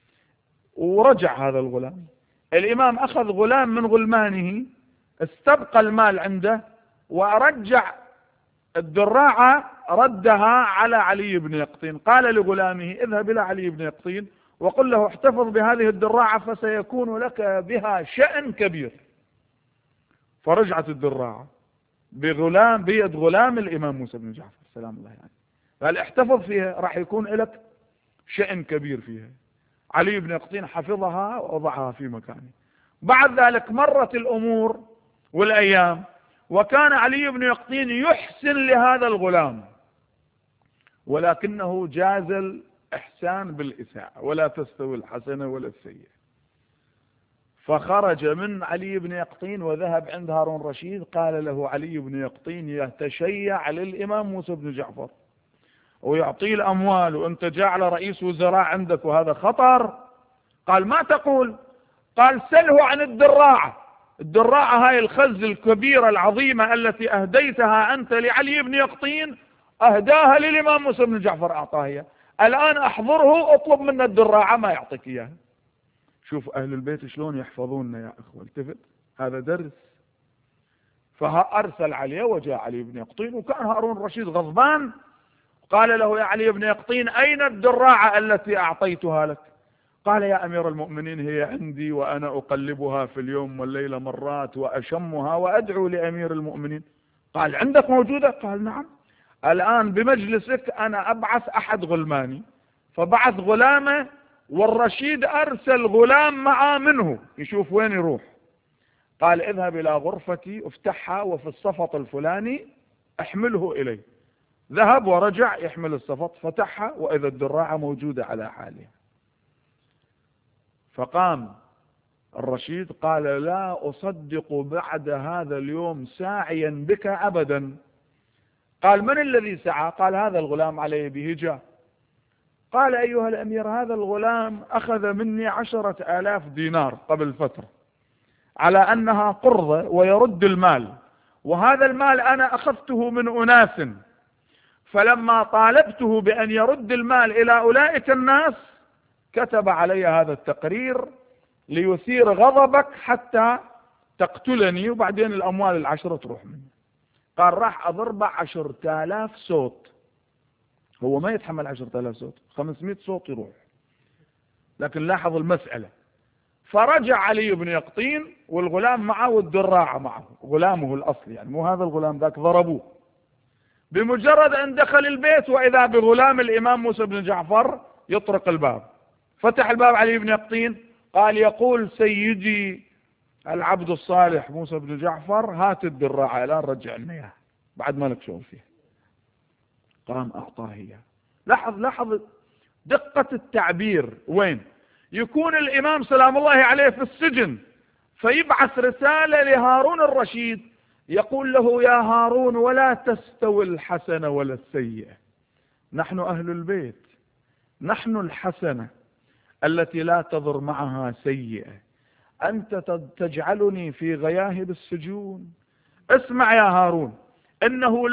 ورجع هذا الغلام. الإمام أخذ غلام من غلمانه، استبقى المال عنده، ورجع الدراعة، ردها على علي بن يقطين. قال لغلامه اذهب إلى علي بن يقطين وقل له احتفظ بهذه الدراعة فسيكون لك بها شأن كبير. فرجعت الدراعة بيد غلام الإمام موسى بن جعفر سلام الله عليه، قال احتفظ فيها راح يكون لك شأن كبير فيها. علي بن يقطين حفظها ووضعها في مكانه. بعد ذلك مرت الأمور والأيام، وكان علي بن يقطين يحسن لهذا الغلام، ولكنه جاز الإحسان بالإساءة، ولا تستوي الحسنة ولا السيئة. فخرج من علي بن يقطين وذهب عند هارون رشيد، قال له علي بن يقطين يتشيع للإمام موسى بن جعفر ويعطيه الأموال، وأنت جعل رئيس وزراء عندك وهذا خطر. قال ما تقول؟ قال سله عن الدراعة. الدراعة هاي الخز الكبيرة العظيمة التي أهديتها أنت لعلي بن يقطين، أهداها للإمام موسى بن جعفر أعطاها إياه، الآن أحضره أطلب منه الدراعة ما يعطيك إياها. شوف أهل البيت شلون يحفظوننا يا أخوة، التفت، هذا درس. فأرسل عليه وجاء علي بن يقطين، وكان هارون الرشيد غضبان، قال له يا علي بن يقطين أين الدراعة التي أعطيتها لك؟ قال يا أمير المؤمنين هي عندي وأنا أقلبها في اليوم والليلة مرات وأشمها وأدعو لأمير المؤمنين. قال عندك موجودة؟ قال نعم. الآن بمجلسك أنا أبعث أحد غلماني، فبعث غلامه، والرشيد أرسل غلام معه منه يشوف وين يروح. قال اذهب إلى غرفتي افتحها وفي الصفط الفلاني احمله إلي. ذهب ورجع يحمل الصفط، فتحها وإذا الدراعة موجودة على حالها. فقام الرشيد قال لا أصدق بعد هذا اليوم ساعيا بك أبدا. قال من الذي سعى؟ قال هذا الغلام عليه بهجة. قال أيها الأمير هذا الغلام أخذ مني 10,000 دينار قبل فترة على أنها قرضة ويرد المال، وهذا المال أنا أخذته من أناس، فلما طالبته بأن يرد المال إلى أولئك الناس كتب علي هذا التقرير ليثير غضبك حتى تقتلني، وبعدين الأموال 10 تروح مني. قال راح أضربه 10,000 صوت. هو ما يتحمل 10,000 صوت، 500 صوت يروح. لكن لاحظ المسألة، فرجع علي بن يقطين والغلام معه والدراعة معه، غلامه الأصلي يعني مو هذا الغلام ذاك، ضربوه. بمجرد أن دخل البيت وإذا بغلام الإمام موسى بن جعفر يطرق الباب. فتح الباب علي بن يقطين، قال يقول سيدي العبد الصالح موسى بن جعفر هات الدراعة الآن رجع لنا إياها بعد ما لك شغل فيها. قام أعطاه إياه. لاحظ دقة التعبير. وين يكون الإمام سلام الله عليه في السجن، فيبعث رسالة لهارون الرشيد يقول له: يا هارون، ولا تستوي الحسنة ولا السيئة. نحن أهل البيت، نحن الحسنة التي لا تضر معها سيئة. أنت تجعلني في غياهب السجون. اسمع يا هارون، إنه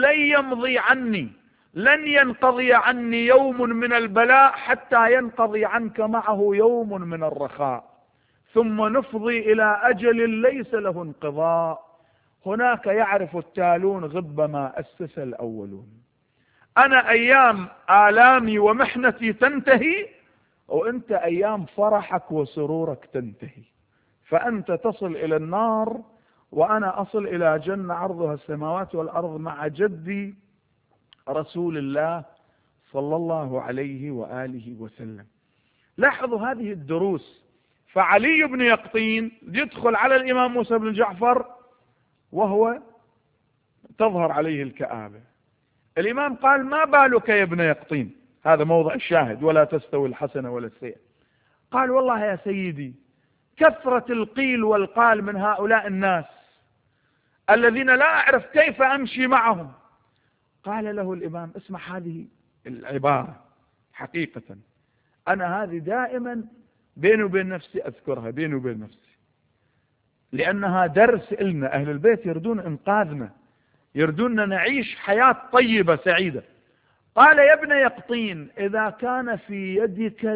لن ينقضي عني يوم من البلاء حتى ينقضي عنك معه يوم من الرخاء، ثم نفضي إلى أجل ليس له انقضاء. هناك يعرف التالون غب ما أسس الأولون. أنا أيام آلامي ومحنتي تنتهي، وأنت أيام فرحك وسرورك تنتهي. فأنت تصل إلى النار وأنا أصل إلى جنة عرضها السماوات والأرض مع جدي رسول الله صلى الله عليه وآله وسلم. لاحظوا هذه الدروس. فعلي بن يقطين يدخل على الإمام موسى بن جعفر وهو تظهر عليه الكآبة. الإمام قال: ما بالك يا ابن يقطين؟ هذا موضع الشاهد، ولا تستوي الحسنة ولا السيئة. قال: والله يا سيدي، كثرة القيل والقال من هؤلاء الناس الذين لا أعرف كيف أمشي معهم. قال له الإمام: اسمع هذه العبارة، حقيقة أنا هذه دائما بيني وبين نفسي أذكرها، بيني وبين نفسي، لأنها درس إلنا. أهل البيت يردون إنقاذنا، يردون نعيش حياة طيبة سعيدة. قال: يا ابن يقطين، إذا كان في يدك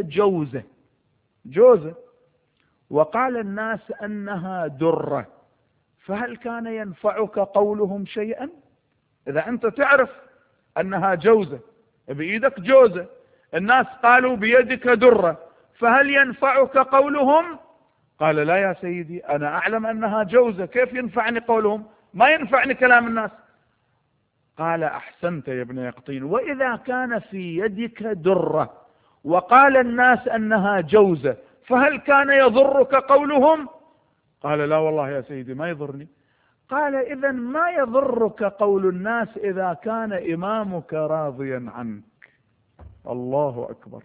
جوزة وقال الناس أنها درة، فهل كان ينفعك قولهم شيئا؟ إذا أنت تعرف أنها جوزة، بإيدك جوزة، الناس قالوا بيدك درة، فهل ينفعك قولهم؟ قال: لا يا سيدي، أنا أعلم أنها جوزة، كيف ينفعني قولهم؟ ما ينفعني كلام الناس. قال: أحسنت يا ابن يقطين، وإذا كان في يدك درة وقال الناس أنها جوزة، فهل كان يضرك قولهم؟ قال: لا والله يا سيدي ما يضرني. قال: إذن ما يضرك قول الناس إذا كان إمامك راضيا عنك. الله أكبر.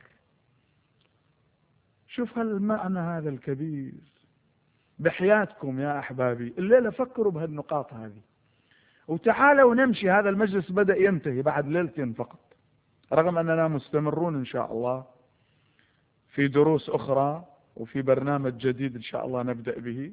شوف هالمعنى هذا الكبير. بحياتكم يا أحبابي الليلة فكروا بهالنقاط هذه، وتعالوا نمشي. هذا المجلس بدأ ينتهي بعد ليلتين فقط، رغم أننا مستمرون إن شاء الله في دروس أخرى وفي برنامج جديد إن شاء الله نبدأ به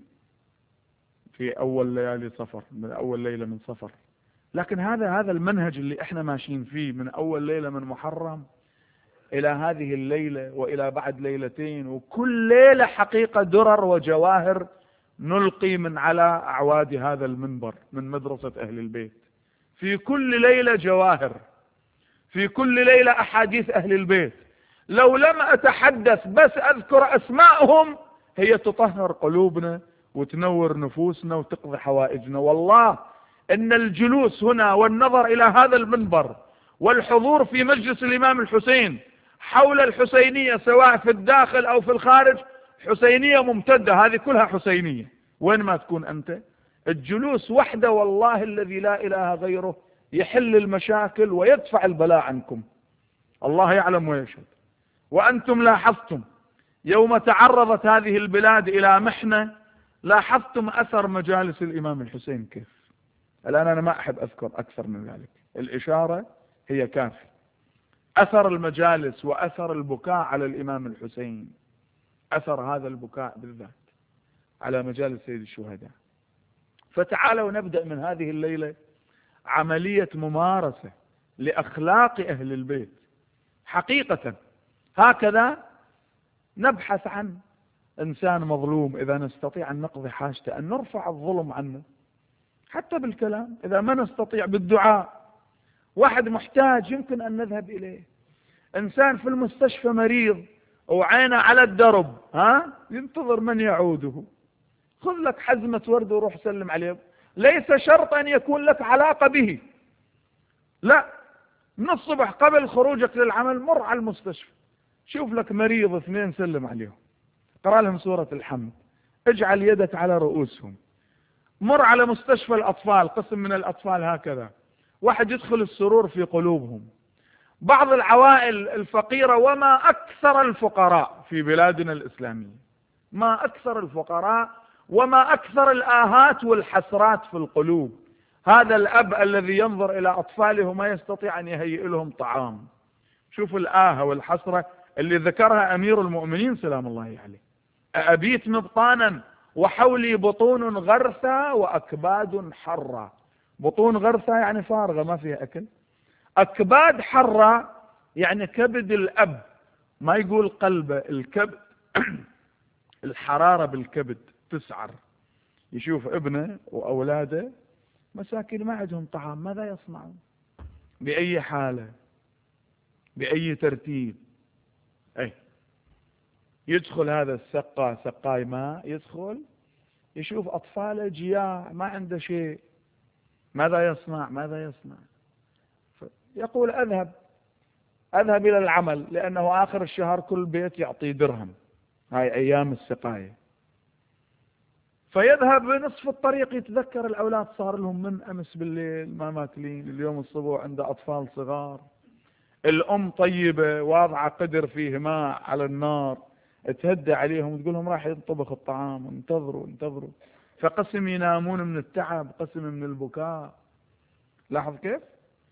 في أول ليالي صفر، من أول ليلة من صفر. لكن هذا المنهج اللي احنا ماشيين فيه من أول ليلة من محرم إلى هذه الليلة وإلى بعد ليلتين، وكل ليلة حقيقة درر وجواهر نلقي من على أعواد هذا المنبر من مدرسة أهل البيت. في كل ليلة جواهر، في كل ليلة أحاديث أهل البيت. لو لم أتحدث بس أذكر أسماءهم، هي تطهر قلوبنا وتنور نفوسنا وتقضي حوائجنا. والله إن الجلوس هنا والنظر إلى هذا المنبر والحضور في مجلس الإمام الحسين حول الحسينية سواء في الداخل أو في الخارج، حسينية ممتدة، هذه كلها حسينية وين ما تكون أنت. الجلوس وحده والله الذي لا إله غيره يحل المشاكل ويدفع البلاء عنكم. الله يعلم ويشهد. وأنتم لاحظتم يوم تعرضت هذه البلاد إلى محنة، لاحظتم أثر مجالس الإمام الحسين كيف. الآن أنا ما أحب أذكر أكثر من ذلك، الإشارة هي كافي. أثر المجالس وأثر البكاء على الإمام الحسين، أثر هذا البكاء بالذات على مجالس سيد الشهداء. فتعالوا نبدأ من هذه الليلة عملية ممارسة لأخلاق أهل البيت حقيقة. هكذا نبحث عن إنسان مظلوم، إذا نستطيع أن نقضي حاجته، أن نرفع الظلم عنه حتى بالكلام، إذا ما نستطيع بالدعاء. واحد محتاج يمكن أن نذهب إليه. إنسان في المستشفى مريض وعينه على الدرب، ينتظر من يعوده، خذ لك حزمة ورد وروح سلم عليه. ليس شرط أن يكون لك علاقة به، لا، من الصبح قبل خروجك للعمل مر على المستشفى، شوف لك مريض اثنين سلم عليهم، قرأ لهم سورة الحمد، اجعل يدك على رؤوسهم. مر على مستشفى الأطفال، قسم من الأطفال هكذا، واحد يدخل السرور في قلوبهم، بعض العوائل الفقيرة، وما أكثر الفقراء في بلادنا الإسلامية، ما أكثر الفقراء وما أكثر الآهات والحسرات في القلوب. هذا الأب الذي ينظر إلى أطفاله وما يستطيع أن يهيئ لهم طعام. شوف الآهة والحسرة اللي ذكرها أمير المؤمنين سلام الله عليه: أبيت مبطانا وحولي بطون غرثة وأكباد حرة. بطون غرثة يعني فارغة ما فيها أكل، أكباد حرة يعني كبد الأب، ما يقول قلبه، الكبد الحرارة بالكبد تسعر. يشوف ابنه وأولاده مساكين ما عندهم طعام، ماذا يصنعون؟ بأي حالة، بأي ترتيب؟ يدخل هذا سقاي ماء، يدخل يشوف أطفاله جياع ما عنده شيء، ماذا يصنع؟ ماذا يصنع؟ يقول أذهب إلى العمل، لأنه آخر الشهر كل بيت يعطي درهم، هاي أيام السقاية. فيذهب بنصف الطريق يتذكر الأولاد صار لهم من أمس بالليل ما ماكلين، اليوم الصبح عنده أطفال صغار، الأم طيبة واضعة قدر فيه ماء على النار تهدى عليهم وتقول لهم راح ينطبخ الطعام، انتظروا. فقسم ينامون من التعب، قسم من البكاء. لاحظ كيف؟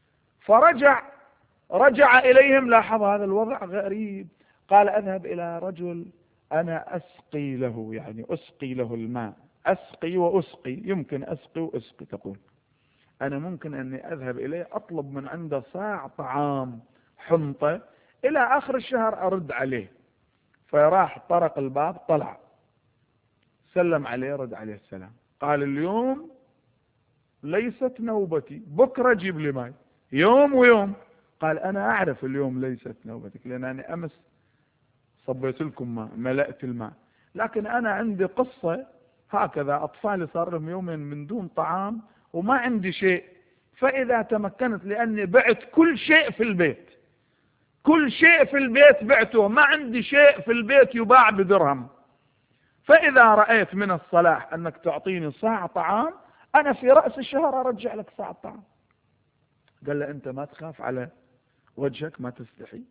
رجع إليهم، لاحظ هذا الوضع غريب. قال أذهب إلى رجل أنا أسقي له، يعني أسقي له الماء، أسقي وأسقي، يمكن أسقي وأسقي. تقول أنا ممكن أني أذهب إليه أطلب من عنده صاع طعام حنطة إلى آخر الشهر أرد عليه. فراح طرق الباب، طلع سلم عليه، رد عليه السلام. قال اليوم ليست نوبتي، بكرة جيب لي ماء، يوم ويوم. قال أنا أعرف اليوم ليست نوبتك، لأن أنا أمس صبيت لكم ماء، ملأت الماء، لكن أنا عندي قصة هكذا، أطفالي صار لهم يومين من دون طعام وما عندي شيء، فإذا تمكنت، لأني بعت كل شيء في البيت، كل شيء في البيت بعته، ما عندي شيء في البيت يباع بدرهم، فإذا رأيت من الصلاح أنك تعطيني صاع طعام، أنا في رأس الشهر أرجع لك صاع طعام. قال له أنت ما تخاف على وجهك، ما تستحي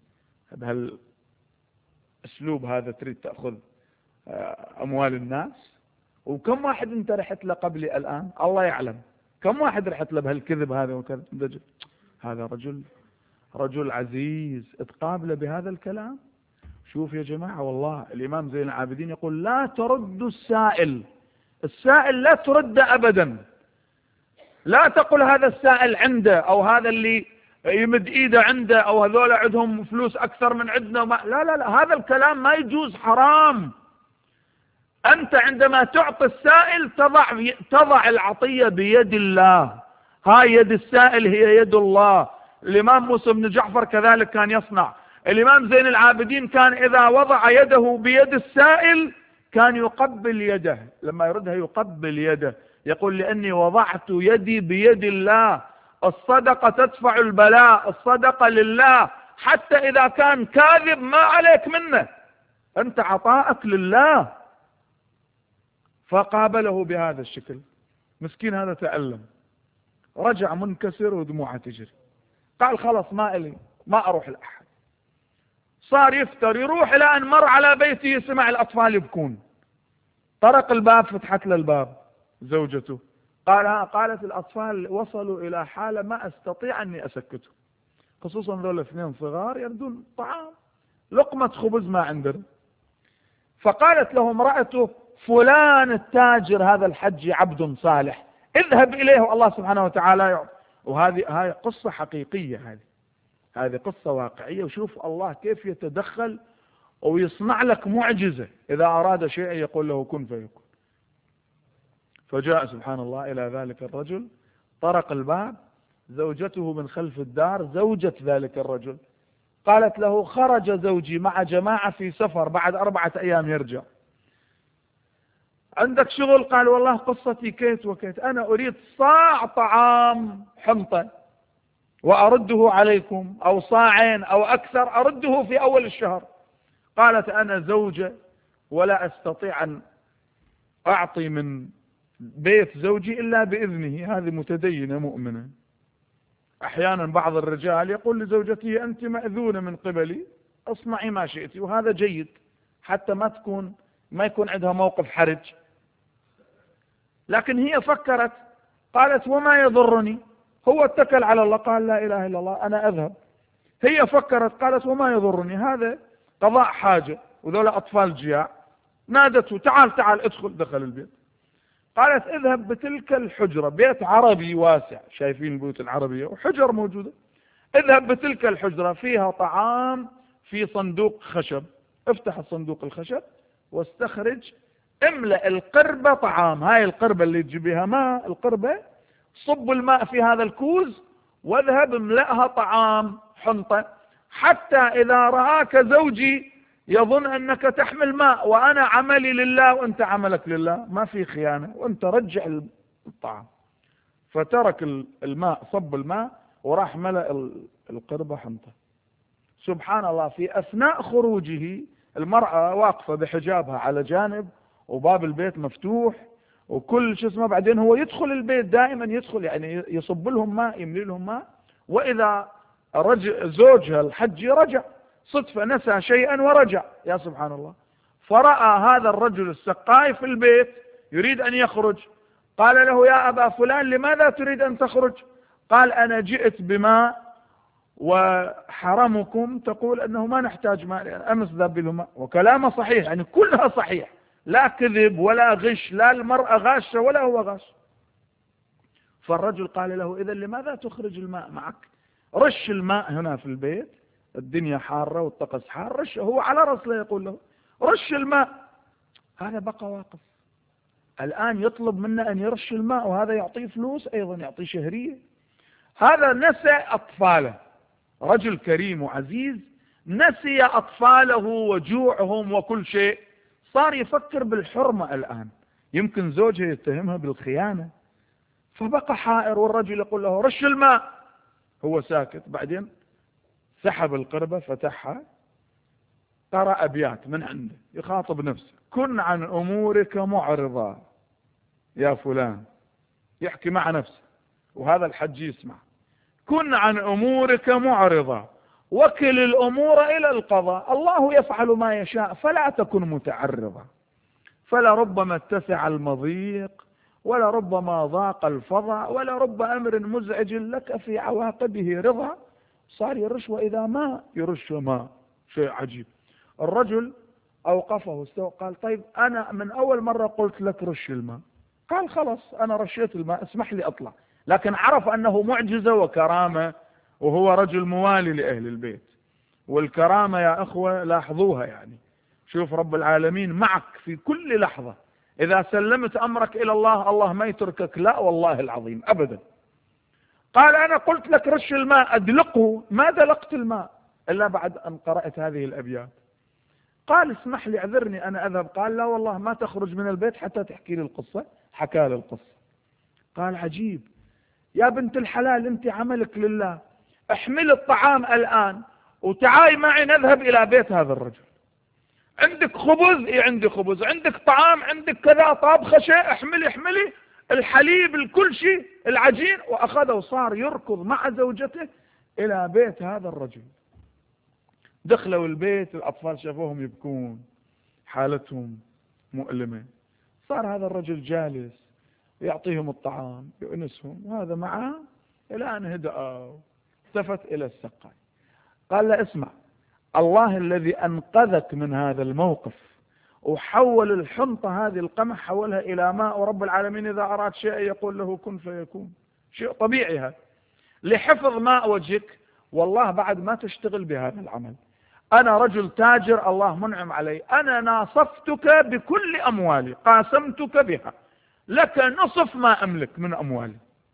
بهالأسلوب هذا تريد تأخذ أموال الناس؟ وكم واحد أنت رحت له قبلي الآن؟ الله يعلم كم واحد رحت له بهالكذب هذا وكذا. هذا رجل عزيز تقابله بهذا الكلام. شوف يا جماعة، والله الإمام زين العابدين يقول لا تردوا السائل لا ترد أبدا. لا تقل هذا السائل عنده، أو هذا اللي يمد إيده عنده، أو هذول عندهم فلوس أكثر من عندنا لا، هذا الكلام ما يجوز، حرام. أنت عندما تعطي السائل تضع العطية بيد الله، هاي يد السائل هي يد الله. الإمام موسى بن جعفر كذلك كان يصنع. الإمام زين العابدين كان إذا وضع يده بيد السائل كان يقبل يده، لما يردها يقبل يده، يقول لأني وضعت يدي بيد الله. الصدقة تدفع البلاء، الصدقة لله، حتى إذا كان كاذب ما عليك منه، أنت عطاءك لله. فقابله بهذا الشكل، مسكين هذا تألم، رجع منكسر ودموعه تجري. قال خلاص ما أروح لأحد. صار يفتر، يروح إلى أن مر على بيته يسمع الأطفال يبكون، طرق الباب، فتحت له الباب زوجته، قالت الأطفال وصلوا إلى حالة ما أستطيع أني أسكتهم، خصوصا ذول اثنين صغار يردون طعام، لقمة خبز ما عندنا. فقالت له امرأته فلان التاجر هذا الحج عبد صالح، اذهب إليه والله سبحانه وتعالى يعطي. وهذه قصة حقيقية، هذه قصة واقعية. وشوف الله كيف يتدخل ويصنع لك معجزة، إذا أراد شيئا يقول له كن فيكون. فجاء سبحان الله إلى ذلك الرجل، طرق الباب، زوجته من خلف الدار، زوجة ذلك الرجل، قالت له خرج زوجي مع جماعة في سفر، بعد 4 أيام يرجع، عندك شغل؟ قال والله قصتي كيت وكيت، أنا أريد صاع طعام حنطة وأرده عليكم، أو صاعين أو أكثر أرده في أول الشهر. قالت أنا زوجة ولا أستطيع أن أعطي من بيت زوجي إلا بإذنه، هذه متدينة مؤمنة. أحيانا بعض الرجال يقول لزوجته أنت مأذونة من قبلي، اصنعي ما شئت، وهذا جيد حتى ما يكون عندها موقف حرج. لكن هي فكرت، قالت وما يضرني، هو اتكل على الله قال لا إله إلا الله أنا أذهب. هي فكرت قالت وما يضرني، هذا قضاء حاجة وذولا أطفال جياع. نادته تعال تعال ادخل، دخل البيت. قالت اذهب بتلك الحجرة، بيت عربي واسع، شايفين البيوت العربية وحجر موجودة، اذهب بتلك الحجرة فيها طعام في صندوق خشب، افتح الصندوق الخشب واستخرج، املأ القربة طعام، هاي القربة اللي تجيبها ماء، القربة صب الماء في هذا الكوز واذهب املأها طعام حنطة، حتى إذا رآك زوجي يظن أنك تحمل ماء وأنا عملي لله وأنت عملك لله، ما في خيانة، وأنت رجع الطعام. فترك الماء، صب الماء وراح ملأ القربة حنطة. سبحان الله، في أثناء خروجه المرأة واقفة بحجابها على جانب وباب البيت مفتوح وكل شو اسمه، بعدين هو يدخل البيت دائما، يدخل يعني يصب لهم ماء، يملي لهم ماء، وإذا زوجها الحجي رجع صدفة، نسى شيئا ورجع، يا سبحان الله. فرأى هذا الرجل السقاي في البيت يريد أن يخرج، قال له يا أبا فلان لماذا تريد أن تخرج؟ قال أنا جئت بماء وحرمكم تقول أنه ما نحتاج ماء، أمس ذهب له ماء. وكلامه صحيح، يعني كلها صحيح، لا كذب ولا غش، لا المرأة غاشة ولا هو غاش. فالرجل قال له إذا لماذا تخرج الماء معك؟ رش الماء هنا في البيت، الدنيا حارة والطقس حار، رش، هو على رسله يقول له رش الماء. هذا بقى واقف، الآن يطلب منا أن يرش الماء، وهذا يعطيه فلوس أيضا، يعطيه شهرية. هذا نسى أطفاله، رجل كريم وعزيز، نسي أطفاله وجوعهم وكل شيء، صار يفكر بالحرمة الآن، يمكن زوجها يتهمها بالخيانة، فبقى حائر. والرجل يقول له رش الماء، هو ساكت. بعدين سحب القربة، فتحها، قرأ أبيات من عنده يخاطب نفسه: كن عن أمورك معرضا يا فلان، يحكي مع نفسه وهذا الحج يسمع. كن عن أمورك معرضا وكل الأمور إلى القضاء، الله يفعل ما يشاء فلا تكن متعرضا، فلربما اتسع المضيق ولربما ضاق الفضا ولرب أمر مزعج لك في عواقبه رضا. صار يرش، وإذا ما يرش ماء، شيء عجيب. الرجل أوقفه استوى، قال طيب أنا من أول مرة قلت لك رش الماء، قال خلاص أنا رشيت الماء، اسمح لي أطلع. لكن عرف أنه معجزة وكرامة، وهو رجل موالي لأهل البيت، والكرامة يا أخوة لاحظوها، يعني شوف رب العالمين معك في كل لحظة، إذا سلمت أمرك إلى الله الله ما يتركك، لا والله العظيم أبدا. قال أنا قلت لك رش الماء أدلقه، ما دلقت الماء إلا بعد أن قرأت هذه الأبيات. قال اسمح لي اعذرني أنا أذهب. قال لا والله ما تخرج من البيت حتى تحكي لي القصة. حكى لي القصة. قال عجيب يا بنت الحلال، أنت عملك لله، احمل الطعام الآن وتعاي معي نذهب إلى بيت هذا الرجل. عندك خبز؟ إيه عندي خبز. عندك طعام؟ عندك كذا طابخة شيء، احملي الحليب، الكل شيء، العجين. وأخذه وصار يركض مع زوجته إلى بيت هذا الرجل. دخلوا البيت، الأطفال شافوهم يبكون، حالتهم مؤلمة. صار هذا الرجل جالس يعطيهم الطعام يؤنسهم، وهذا معه إلى أن هدأوا. التفت إلى السقاي قال له اسمع، الله الذي أنقذك من هذا الموقف وحول الحنطة هذه القمح حولها إلى ماء، ورب العالمين إذا أراد شيء يقول له كن فيكون، شيء طبيعي هذا، لحفظ ماء وجهك. والله بعد ما تشتغل بهذا العمل، أنا رجل تاجر الله منعم علي، أنا ناصفتك بكل أموالي، قاسمتك بها، لك نصف ما أملك من أموالي،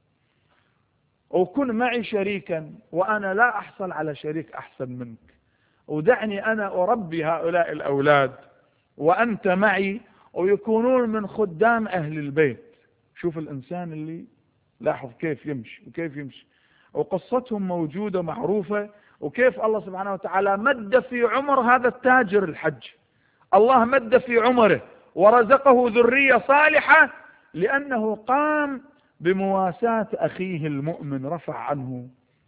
وكن معي شريكا، وأنا لا أحصل على شريك أحسن منك، ودعني أنا أربي هؤلاء الأولاد وأنت معي، ويكونون من خدام أهل البيت. شوف الإنسان اللي لاحظ كيف يمشي وكيف يمشي، وقصتهم موجودة معروفة، وكيف الله سبحانه وتعالى مد في عمر هذا التاجر الحج، الله مد في عمره ورزقه ذرية صالحة، لأنه قام بمواساة أخيه المؤمن، رفع عنه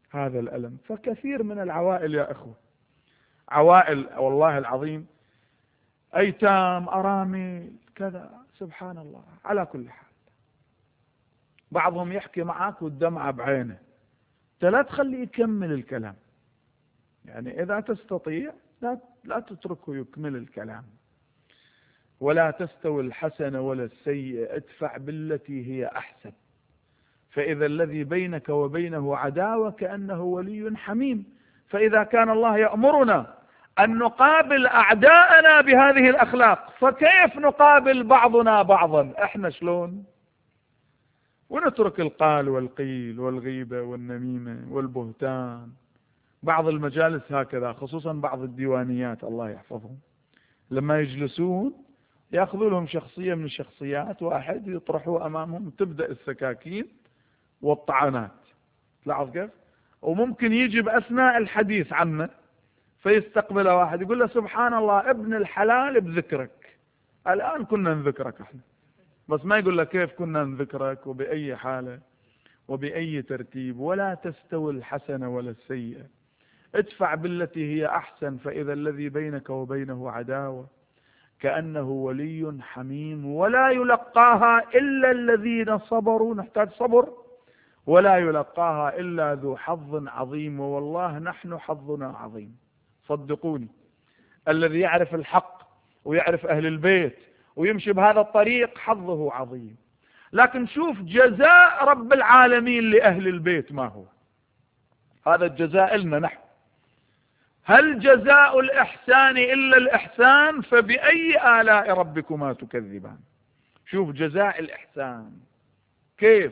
هذا الألم. فكثير من العوائل يا إخوة، عوائل والله العظيم، أيتام، أرامل، كذا، سبحان الله. على كل حال، بعضهم يحكي معك والدمعة بعينه، أنت لا تخليه يكمل الكلام. يعني إذا تستطيع لا تتركه يكمل الكلام. ولا تستوي الحسنة ولا السيئة، ادفع بالتي هي أحسن، فإذا الذي بينك وبينه عداوة كأنه ولي حميم. فإذا كان الله يأمرنا أن نقابل أعداءنا بهذه الأخلاق، فكيف نقابل بعضنا بعضا احنا شلون؟ ونترك القال والقيل والغيبة والنميمة والبهتان. بعض المجالس هكذا، خصوصا بعض الديوانيات الله يحفظهم، لما يجلسون يأخذوا لهم شخصية من الشخصيات، واحد يطرحوه أمامهم، تبدأ السكاكين والطعنات. تلاحظ كيف؟ وممكن يجي بأثناء الحديث عنه فيستقبله واحد يقول له سبحان الله ابن الحلال بذكرك، الآن كنا نذكرك احنا، بس ما يقول لك كيف كنا نذكرك وبأي حالة وبأي ترتيب. ولا تستوي الحسنة ولا السيئة، ادفع بالتي هي أحسن، فإذا الذي بينك وبينه عداوة كأنه ولي حميم. ولا يلقاها إلا الذين صبروا، نحتاج صبر. ولا يلقاها إلا ذو حظ عظيم، والله نحن حظنا عظيم، صدقوني. الذي يعرف الحق ويعرف أهل البيت ويمشي بهذا الطريق حظه عظيم. لكن شوف جزاء رب العالمين لأهل البيت ما هو؟ هذا الجزاء لنا نحن. هل جزاء الإحسان إلا الإحسان؟ فبأي آلاء ربكما تكذبان. شوف جزاء الإحسان كيف.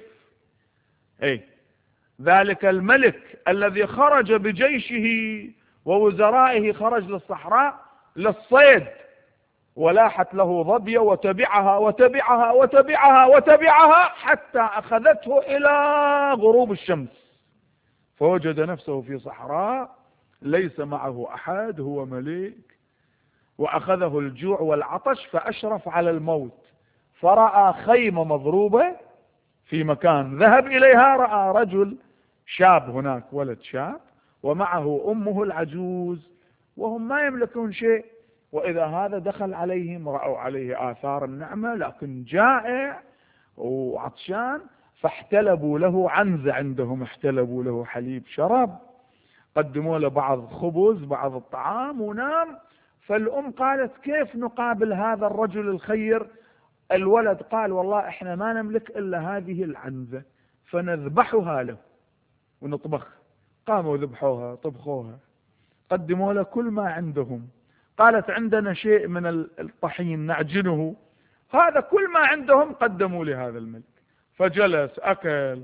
ذلك الملك الذي خرج بجيشه ووزرائه، خرج للصحراء للصيد، ولاحت له ظبية وتبعها وتبعها وتبعها وتبعها حتى أخذته إلى غروب الشمس، فوجد نفسه في صحراء ليس معه أحد، هو ملك، وأخذه الجوع والعطش فأشرف على الموت، فرأى خيمة مضروبة في مكان، ذهب إليها، رأى رجل شاب هناك، ولد شاب، ومعه أمه العجوز، وهم ما يملكون شيء. وإذا هذا دخل عليهم، رأوا عليه آثار النعمة، لكن جائع وعطشان، فاحتلبوا له عنزة عندهم، احتلبوا له حليب شرب، قدموا له بعض خبز بعض الطعام ونام. فالأم قالت كيف نقابل هذا الرجل الخير؟ الولد قال والله احنا ما نملك إلا هذه العنزة، فنذبحها له ونطبخ. قاموا ذبحوها طبخوها، قدموا له كل ما عندهم. قالت عندنا شيء من الطحين نعجنه، هذا كل ما عندهم قدموا لهذا الملك. فجلس أكل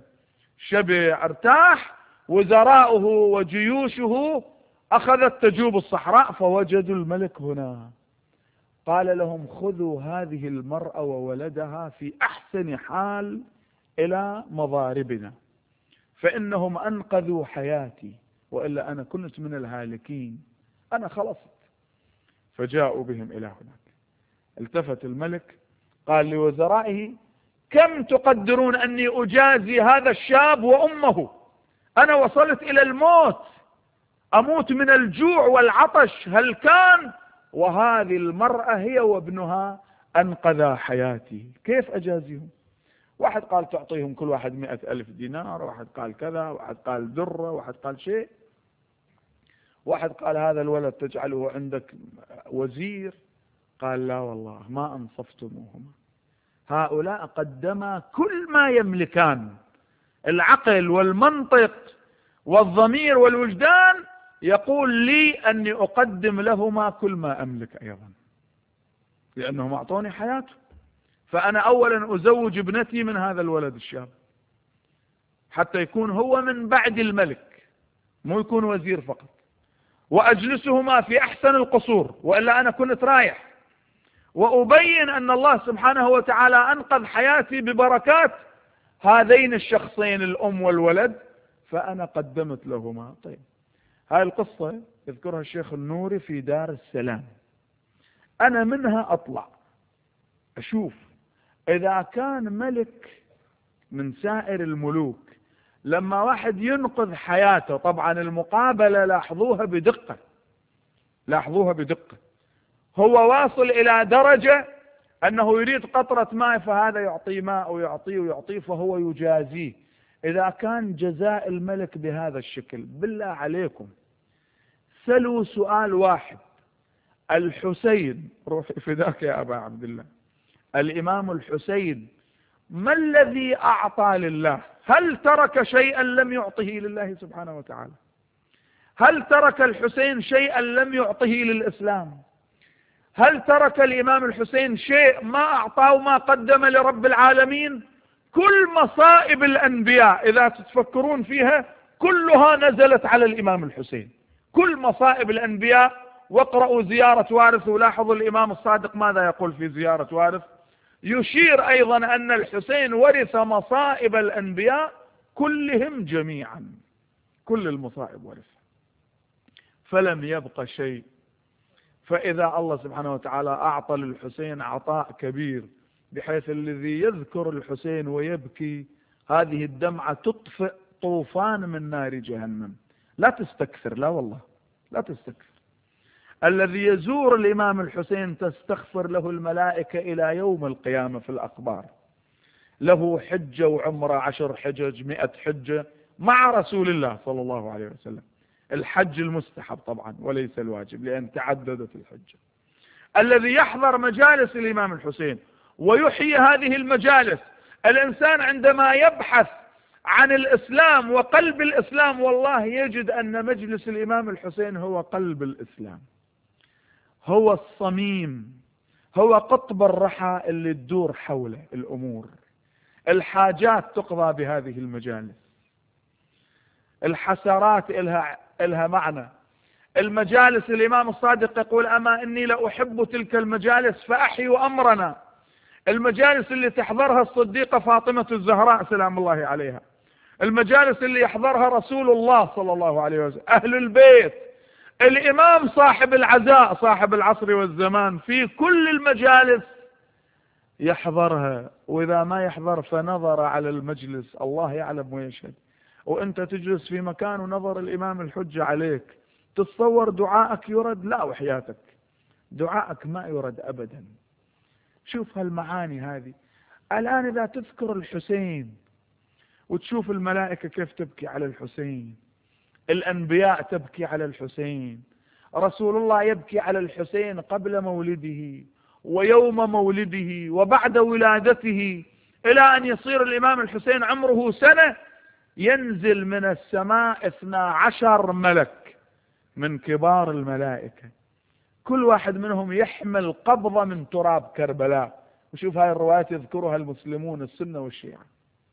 شبع ارتاح، وزراؤه وجيوشه أخذت تجوب الصحراء، فوجدوا الملك هنا. قال لهم خذوا هذه المرأة وولدها في أحسن حال إلى مضاربنا، فإنهم أنقذوا حياتي، وإلا أنا كنت من الهالكين، أنا خلصت. فجاءوا بهم إلى هناك. التفت الملك قال لوزرائه كم تقدرون أني أجازي هذا الشاب وأمه؟ أنا وصلت إلى الموت، أموت من الجوع والعطش، هل كان؟ وهذه المرأة هي وابنها أنقذا حياتي، كيف أجازيهم؟ واحد قال تعطيهم كل واحد 100,000 دينار، واحد قال كذا، واحد قال درة، واحد قال شيء، واحد قال هذا الولد تجعله عندك وزير. قال لا والله ما أنصفتموهما، هؤلاء قدما كل ما يملكان، العقل والمنطق والضمير والوجدان يقول لي أني أقدم لهما كل ما أملك أيضا، لأنهم أعطوني حياته. فأنا أولا أزوج ابنتي من هذا الولد الشاب حتى يكون هو من بعد الملك، مو يكون وزير فقط، وأجلسهما في أحسن القصور، وإلا أنا كنت رايح، وأبين أن الله سبحانه وتعالى أنقذ حياتي ببركات هذين الشخصين الأم والولد، فأنا قدمت لهما. طيب هاي القصة يذكرها الشيخ النوري في دار السلام. أنا منها أطلع أشوف إذا كان ملك من سائر الملوك لما واحد ينقذ حياته، طبعا المقابلة لاحظوها بدقة، لاحظوها بدقة، هو واصل إلى درجة أنه يريد قطرة ماء، فهذا يعطيه ماء ويعطيه ويعطيه، فهو يجازيه. إذا كان جزاء الملك بهذا الشكل، بالله عليكم سلوا سؤال واحد. الحسين، روحي فداك يا أبا عبد الله، الإمام الحسين ما الذي أعطى لله؟ هل ترك شيئا لم يعطه لله سبحانه وتعالى؟ هل ترك الحسين شيئا لم يعطه للإسلام؟ هل ترك الإمام الحسين شيء ما أعطاه ما قدم لرب العالمين؟ كل مصائب الأنبياء إذا تتفكرون فيها كلها نزلت على الإمام الحسين، كل مصائب الأنبياء. واقرأوا زيارة وارث ولاحظوا الإمام الصادق ماذا يقول في زيارة وارث، يشير أيضا أن الحسين ورث مصائب الأنبياء كلهم جميعا، كل المصائب ورث فلم يبق شيء. فإذا الله سبحانه وتعالى أعطى للحسين عطاء كبير بحيث الذي يذكر الحسين ويبكي هذه الدمعة تطفئ طوفان من نار جهنم. لا تستكثر، لا والله لا تستكثر. الذي يزور الإمام الحسين تستغفر له الملائكة إلى يوم القيامة في الأقبار، له حجة وعمرة 10 حجج 100 حجة مع رسول الله صلى الله عليه وسلم، الحج المستحب طبعا وليس الواجب لأن تعددت الحجة. الذي يحضر مجالس الإمام الحسين ويحيي هذه المجالس، الإنسان عندما يبحث عن الإسلام وقلب الإسلام والله يجد أن مجلس الإمام الحسين هو قلب الإسلام، هو الصميم، هو قطب الرحى اللي تدور حوله الأمور. الحاجات تقضى بهذه المجالس، الحسرات إلها معنى. المجالس الإمام الصادق يقول أما إني لأحب تلك المجالس فأحيوا أمرنا. المجالس اللي تحضرها الصديقة فاطمة الزهراء سلام الله عليها، المجالس اللي يحضرها رسول الله صلى الله عليه وسلم، أهل البيت، الإمام صاحب العزاء صاحب العصر والزمان، في كل المجالس يحضرها. وإذا ما يحضر فنظر على المجلس الله يعلم ويشهد، وأنت تجلس في مكان ونظر الإمام الحجة عليك، تتصور دعائك يرد؟ لا وحياتك دعائك ما يرد أبدا. شوف هالمعاني هذه. الآن إذا تذكر الحسين وتشوف الملائكة كيف تبكي على الحسين، الأنبياء تبكي على الحسين، رسول الله يبكي على الحسين قبل مولده ويوم مولده وبعد ولادته، إلى أن يصير الإمام الحسين عمره سنة ينزل من السماء 12 ملك من كبار الملائكة، كل واحد منهم يحمل قبضة من تراب كربلاء. وشوف هاي الروايات يذكرها المسلمون السنة والشيعة،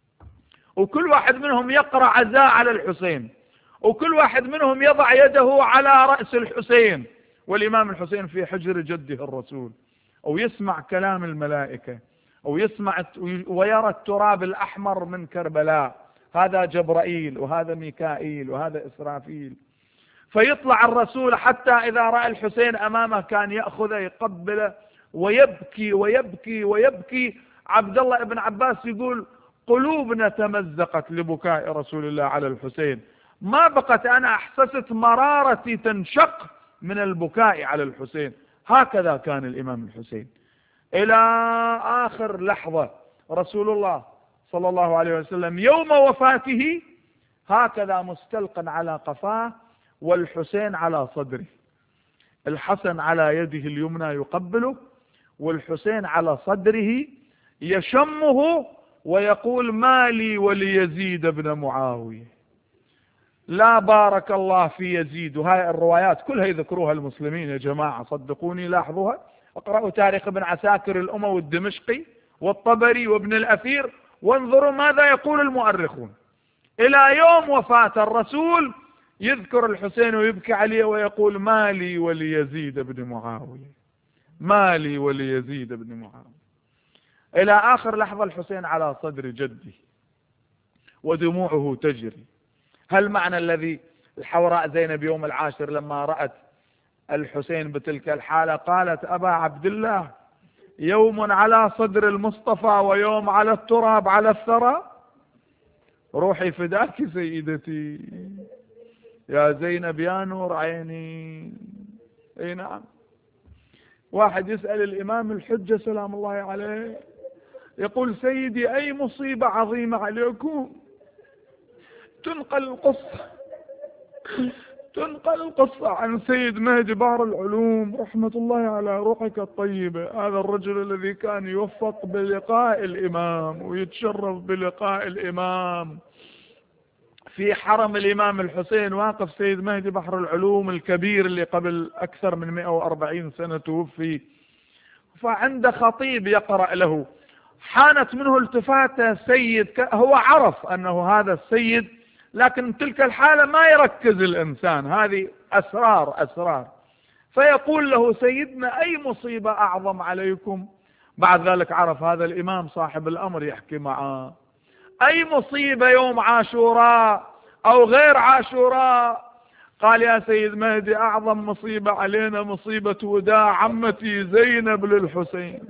وكل واحد منهم يقرأ عزاء على الحسين، وكل واحد منهم يضع يده على رأس الحسين والإمام الحسين في حجر جده الرسول، أو يسمع كلام الملائكة، أو يسمع ويرى التراب الأحمر من كربلاء، هذا جبرائيل وهذا ميكائيل وهذا إسرافيل. فيطلع الرسول حتى إذا رأى الحسين أمامه كان يأخذه يقبله ويبكي ويبكي ويبكي. عبد الله بن عباس يقول قلوبنا تمزقت لبكاء رسول الله على الحسين، ما بقت أنا أحسست مرارتي تنشق من البكاء على الحسين. هكذا كان الإمام الحسين إلى آخر لحظة. رسول الله صلى الله عليه وسلم يوم وفاته هكذا مستلقا على قفاه والحسين على صدره، الحسن على يده اليمنى يقبله والحسين على صدره يشمه ويقول ما لي وليزيد بن معاوية، لا بارك الله في يزيد. وهاي الروايات كلها يذكروها المسلمين يا جماعة، صدقوني لاحظوها، اقرأوا تاريخ ابن عساكر الأموي الدمشقي والطبري وابن الأثير وانظروا ماذا يقول المؤرخون. إلى يوم وفاة الرسول يذكر الحسين ويبكي عليه ويقول ما لي وليزيد بن معاوية، ما لي وليزيد بن معاوية، إلى آخر لحظة الحسين على صدر جده ودموعه تجري. هل معنى الذي الحوراء زينب يوم العاشر لما رأت الحسين بتلك الحالة قالت أبا عبد الله يوم على صدر المصطفى ويوم على التراب على الثرى؟ روحي فداك سيدتي يا زينب يا نور عيني. اي نعم. واحد يسأل الإمام الحجة سلام الله عليه، يقول سيدي أي مصيبة عظيمة عليكم؟ تنقل القصة عن سيد مهدي بحر العلوم رحمة الله على روحك الطيبة، هذا الرجل الذي كان يوفق بلقاء الإمام ويتشرف بلقاء الإمام في حرم الإمام الحسين. واقف سيد مهدي بحر العلوم الكبير اللي قبل أكثر من 140 سنة توفي، فعند خطيب يقرأ له، حانت منه التفاتة سيد، هو عرف أنه هذا السيد، لكن تلك الحالة ما يركز الإنسان، هذه أسرار. فيقول له سيدنا أي مصيبة أعظم عليكم؟ بعد ذلك عرف هذا الإمام صاحب الأمر يحكي معه، أي مصيبة يوم عاشوراء أو غير عاشوراء؟ قال يا سيد مهدي أعظم مصيبة علينا مصيبة وداع عمتي زينب للحسين،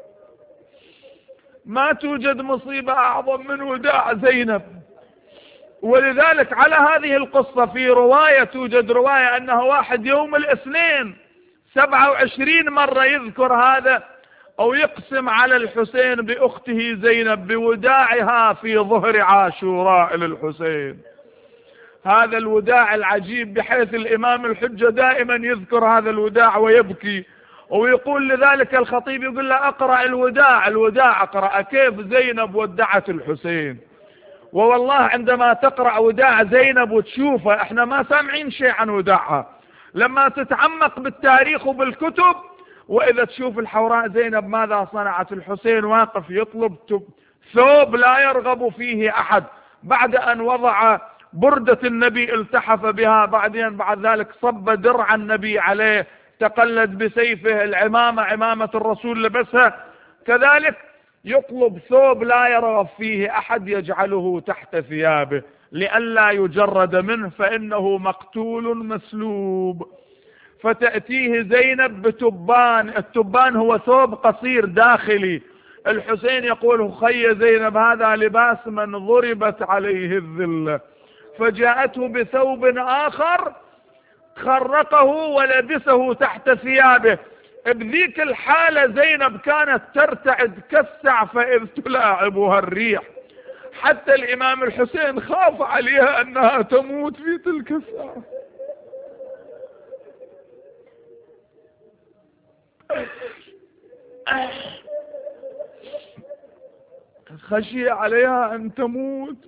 ما توجد مصيبة أعظم من وداع زينب. ولذلك على هذه القصة في رواية، توجد رواية أنه واحد يوم الاثنين 27 مرة يذكر هذا أو يقسم على الحسين بأخته زينب بوداعها في ظهر عاشوراء للحسين. هذا الوداع العجيب بحيث الإمام الحجة دائما يذكر هذا الوداع ويبكي، ويقول لذلك الخطيب يقول له أقرأ الوداع أقرأ كيف زينب ودعت الحسين. ووالله عندما تقرأ وداع زينب وتشوفه، احنا ما سامعين شيء عن وداعها، لما تتعمق بالتاريخ وبالكتب وإذا تشوف الحوراء زينب ماذا صنعت. الحسين واقف يطلب ثوب لا يرغب فيه أحد، بعد أن وضع بردة النبي التحف بها، بعد ذلك صب درع النبي عليه، تقلد بسيفه، عمامة الرسول لبسها، كذلك يطلب ثوب لا يرغب فيه أحد يجعله تحت ثيابه لئلا يجرد منه فإنه مقتول مسلوب. فتأتيه زينب بتبان، التبان هو ثوب قصير داخلي. الحسين يقول خي زينب هذا لباس من ضربت عليه الذلة، فجاءته بثوب آخر خرقه ولبسه تحت ثيابه. بذيك الحالة زينب كانت ترتعد كالسعف إذ تلاعبها الريح، حتى الإمام الحسين خاف عليها أنها تموت في تلك الساعة. خشي عليها أن تموت،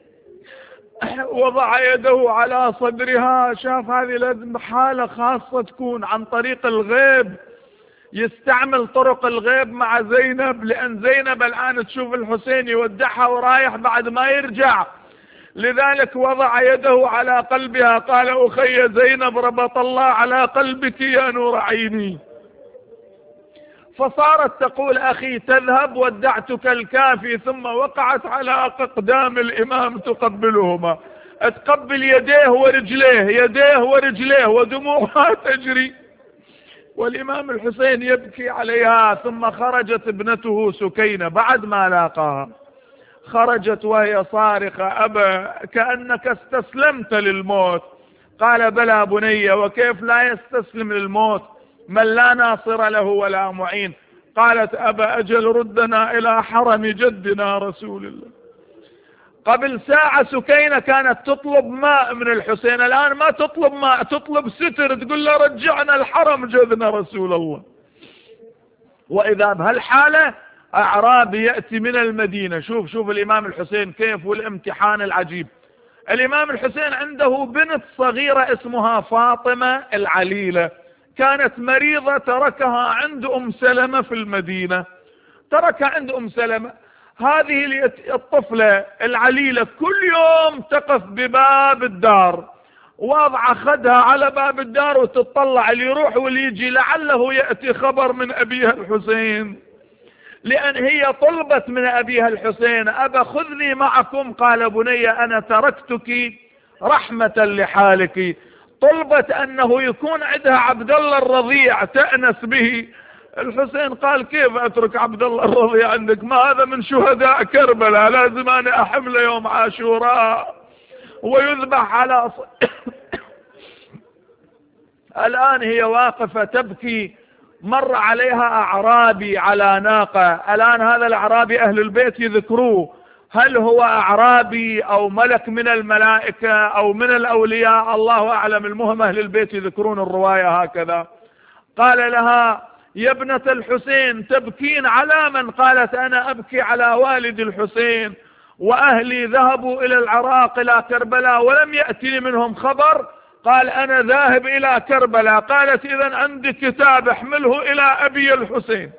وضع يده على صدرها، شاف هذه لازم حالة خاصة تكون عن طريق الغيب، يستعمل طرق الغيب مع زينب، لأن زينب الآن تشوف الحسين يودعها ورايح بعد ما يرجع، لذلك وضع يده على قلبها، قال أخي زينب ربط الله على قلبك يا نور عيني. فصارت تقول أخي تذهب ودعتك الكافي، ثم وقعت على أقدام الإمام تقبلهما، تقبل يديه ورجليه ودموعها تجري، والإمام الحسين يبكي عليها. ثم خرجت ابنته سكينة بعد ما لاقاها، خرجت وهي صارخة أبا كأنك استسلمت للموت. قال بلى بني، وكيف لا يستسلم للموت من لا ناصر له ولا معين؟ قالت أبا أجل ردنا إلى حرم جدنا رسول الله. قبل ساعة سكينة كانت تطلب ماء من الحسين، الآن ما تطلب ماء، تطلب ستر، تقول له رجعنا الحرم جدنا رسول الله. وإذا بهالحالة أعرابي يأتي من المدينة، شوف الإمام الحسين كيف، والامتحان العجيب. الإمام الحسين عنده بنت صغيرة اسمها فاطمة العليلة، كانت مريضة، تركها عند أم سلمة في المدينة، تركها عند أم سلمة. هذه الطفلة العليلة كل يوم تقف بباب الدار، واضعة خدها على باب الدار وتطلع اللي يروح واللي يجي لعله يأتي خبر من أبيها الحسين، لأن هي طلبت من أبيها الحسين أبا خذني معكم. قال بني أنا تركتك رحمة لحالك. طلبت أنه يكون عندها عبد الله الرضيع تأنس به، الحسين قال كيف اترك عبد الله الرضي عندك؟ ما هذا من شهداء كربلاء، لازم انا احمله يوم عاشوراء ويذبح على الآن هي واقفة تبكي. مر عليها أعرابي على ناقة. الآن هذا الأعرابي أهل البيت يذكروه، هل هو أعرابي أو ملك من الملائكة أو من الأولياء، الله أعلم. المهم أهل البيت يذكرون الرواية هكذا. قال لها: يا ابنة الحسين تبكين على من؟ قالت: أنا أبكي على والد الحسين، وأهلي ذهبوا إلى العراق إلى كربلاء ولم يأتني منهم خبر. قال: أنا ذاهب إلى كربلاء. قالت: إذن عندي كتاب احمله إلى أبي الحسين.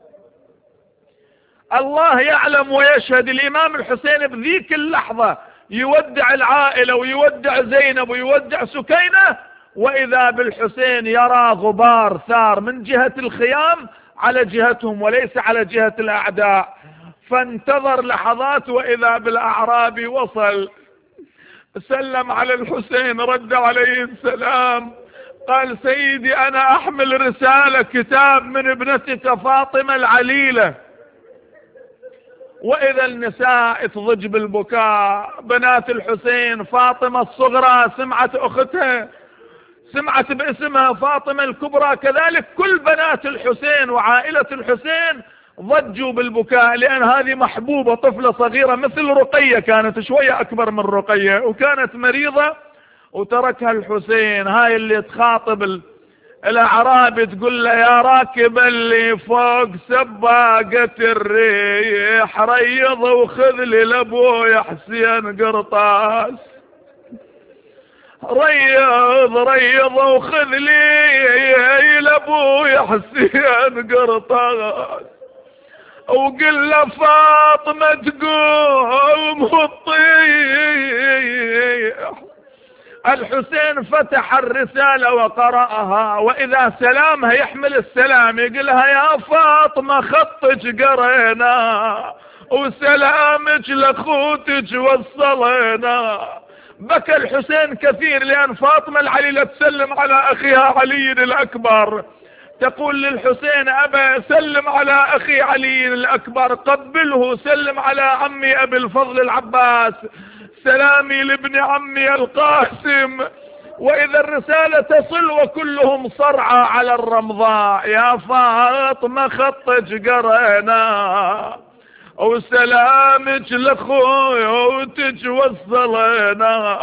الله يعلم ويشهد، الإمام الحسين بذيك اللحظة يودع العائلة ويودع زينب ويودع سكينة، وإذا بالحسين يرى غبار ثار من جهة الخيام على جهتهم وليس على جهة الأعداء. فانتظر لحظات وإذا بالأعرابي وصل، سلم على الحسين، رد عليه السلام، قال: سيدي أنا أحمل رسالة كتاب من ابنتك فاطمة العليلة. وإذا النساء تضج بالبكاء. بنات الحسين فاطمة الصغرى سمعت أختها، سمعت باسمها فاطمة الكبرى، كذلك كل بنات الحسين وعائلة الحسين ضجوا بالبكاء، لأن هذه محبوبة، طفلة صغيرة مثل رقية، كانت شوية أكبر من رقية وكانت مريضة وتركها الحسين. هاي اللي تخاطب الأعرابي تقول له: يا راكب اللي فوق سباقة الريح، ريض وخذ لي لأبويا حسين قرطاس. ريض وخذ لي لأبويا حسين قرطاس، وقل له فاطمة تقوم وتطيح. الحسين فتح الرسالة وقرأها، وإذا سلامها يحمل السلام، يقولها: يا فاطمة خطك قرينا وسلامك لأخوتك وصلينا. بكى الحسين كثير، لأن فاطمة العليلة تسلم على أخيها علي الأكبر، تقول للحسين: أبا سلم على أخي علي الأكبر، قبله، سلم على عمي أبي الفضل العباس، سلامي لابن عمي القاسم. وإذا الرسالة تصل وكلهم صرعى على الرمضاء: يا فاطمة خطك قرينا وسلامك لأخوتك وصلنا.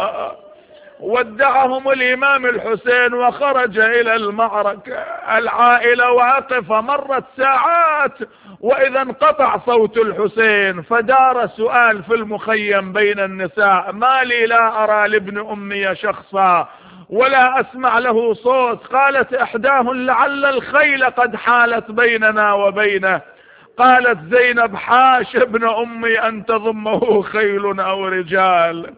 ودعهم الإمام الحسين وخرج إلى المعركة. العائلة واقفة. مرت ساعات وإذا انقطع صوت الحسين، فدار سؤال في المخيم بين النساء: ما لي لا أرى لابن أمي شخصا ولا أسمع له صوت؟ قالت إحداهن: لعل الخيل قد حالت بيننا وبينه. قالت زينب: حاش ابن أمي أن تضمه خيل أو رجال.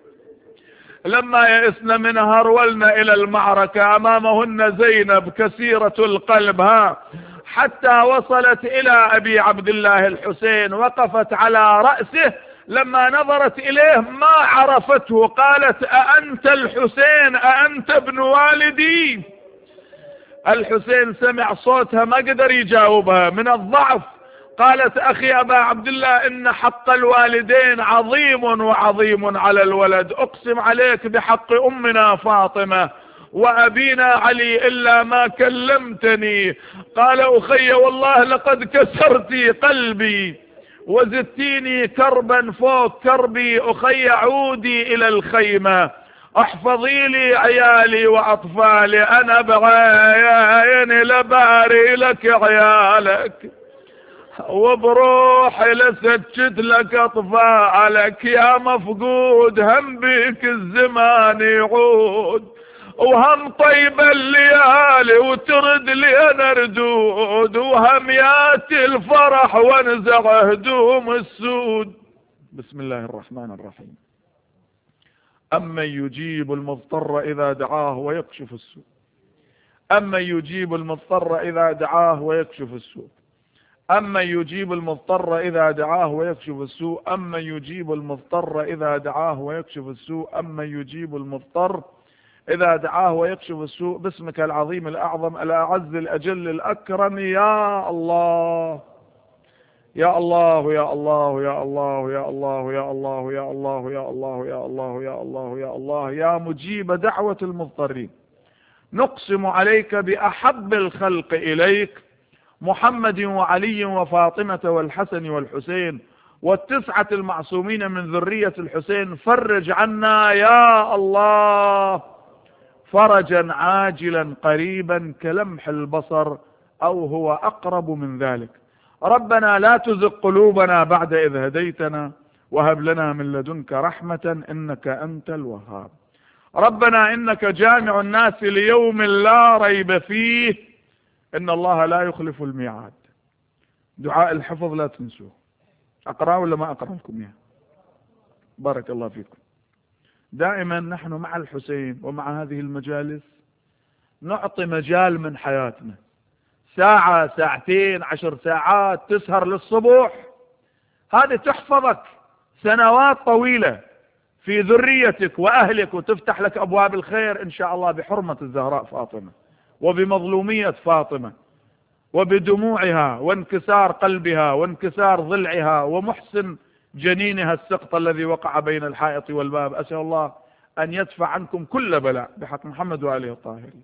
لما يئسن منها هرولنا إلى المعركة. أمامهن زينب كثيرة القلب حتى وصلت إلى أبي عبد الله الحسين، وقفت على رأسه. لما نظرت إليه ما عرفته، قالت: أأنت الحسين؟ أأنت ابن والدي؟ الحسين سمع صوتها ما قدر يجاوبها من الضعف. قالت: أخي أبا عبد الله، إن حق الوالدين عظيم وعظيم على الولد، أقسم عليك بحق أمنا فاطمة وأبينا علي إلا ما كلمتني. قال: أخي والله لقد كسرتي قلبي وزدتيني كربا فوق كربي. أخي عودي إلى الخيمة، احفظي لي عيالي وأطفالي، أنا بعيني لباري لك عيالك، وبروحي لسجد لك أطفالك. يا مفقود هم بيك الزمان يعود، وهم طيب الليالي وترد لي أنا ردود، وهم ياتي الفرح وانزع هدوم السود. بسم الله الرحمن الرحيم. أمن يجيب المضطر إذا دعاه ويكشف السوء. أمن يجيب المضطر إذا دعاه ويكشف السوء. أمن يجيب المضطر إذا دعاه ويكشف السوء. أمن يجيب المضطر إذا دعاه ويكشف السوء. أمن يجيب المضطر إذا دعاه ويكشف السوء باسمك العظيم الأعظم الأعز الأجل الأكرم يا الله يا الله يا الله يا الله يا الله يا الله يا الله يا الله يا الله يا الله يا الله يا مجيب دعوة المضطرين. نقسم عليك بأحب الخلق إليك محمد وعلي وفاطمة والحسن والحسين والتسعة المعصومين من ذرية الحسين، فرج عنا يا الله فرجا عاجلا قريبا كلمح البصر أو هو أقرب من ذلك. ربنا لا تزغ قلوبنا بعد إذ هديتنا وهب لنا من لدنك رحمة إنك أنت الوهاب. ربنا إنك جامع الناس ليوم لا ريب فيه إن الله لا يخلف الميعاد. دعاء الحفظ لا تنسوه. أقرأ ولا ما أقرأ لكم إياه؟ بارك الله فيكم. دائما نحن مع الحسين ومع هذه المجالس نعطي مجال من حياتنا، ساعة ساعتين 10 ساعات تسهر للصبح، هذه تحفظك سنوات طويلة في ذريتك وأهلك وتفتح لك أبواب الخير إن شاء الله بحرمة الزهراء فاطمة وبمظلومية فاطمة وبدموعها وانكسار قلبها وانكسار ضلعها ومحسن جنينها السقط الذي وقع بين الحائط والباب. أسأل الله أن يدفع عنكم كل بلاء بحق محمد وآله الطاهرين.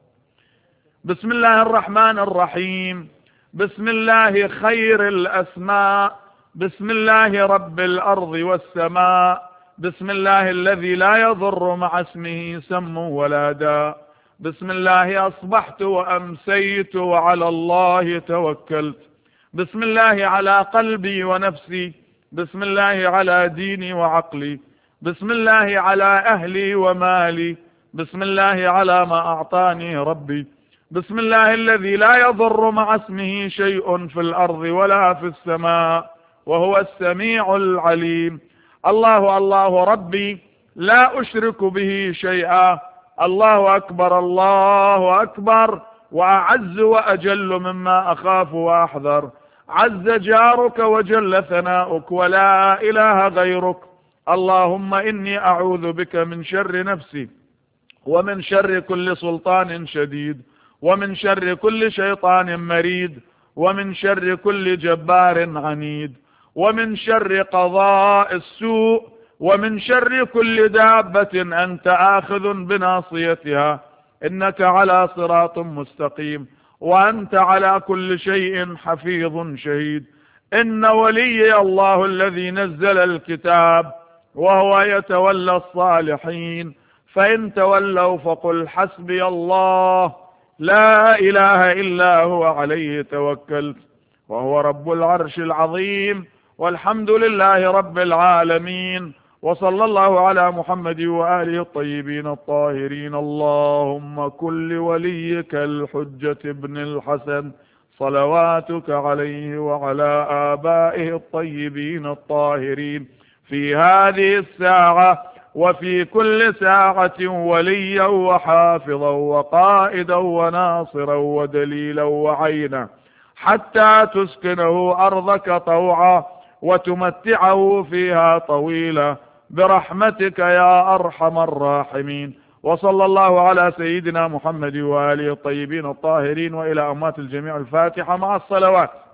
بسم الله الرحمن الرحيم. بسم الله خير الأسماء. بسم الله رب الأرض والسماء. بسم الله الذي لا يضر مع اسمه سم ولا داء. بسم الله أصبحت وأمسيت وعلى الله توكلت. بسم الله على قلبي ونفسي. بسم الله على ديني وعقلي. بسم الله على أهلي ومالي. بسم الله على ما أعطاني ربي. بسم الله الذي لا يضر مع اسمه شيء في الأرض ولا في السماء وهو السميع العليم. الله الله ربي لا أشرك به شيئا. الله أكبر الله أكبر وأعز وأجل مما أخاف وأحذر. عز جارك وجل ثناؤك ولا إله غيرك. اللهم إني أعوذ بك من شر نفسي ومن شر كل سلطان شديد ومن شر كل شيطان مريد ومن شر كل جبار عنيد ومن شر قضاء السوء ومن شر كل دابة أنت آخذ بناصيتها إنك على صراط مستقيم وأنت على كل شيء حفيظ شهيد. إن ولي الله الذي نزل الكتاب وهو يتولى الصالحين فإن تولوا فقل حسبي الله لا إله إلا هو عليه توكلت وهو رب العرش العظيم والحمد لله رب العالمين وصلى الله على محمد وآله الطيبين الطاهرين. اللهم كن لوليك الحجة ابن الحسن صلواتك عليه وعلى آبائه الطيبين الطاهرين في هذه الساعة وفي كل ساعة وليا وحافظا وقائدا وناصرا ودليلا وعينا حتى تسكنه أرضك طوعا وتمتعه فيها طويلا برحمتك يا أرحم الراحمين. وصلى الله على سيدنا محمد وآله الطيبين الطاهرين وإلى أمات الجميع الفاتحة مع الصلوات.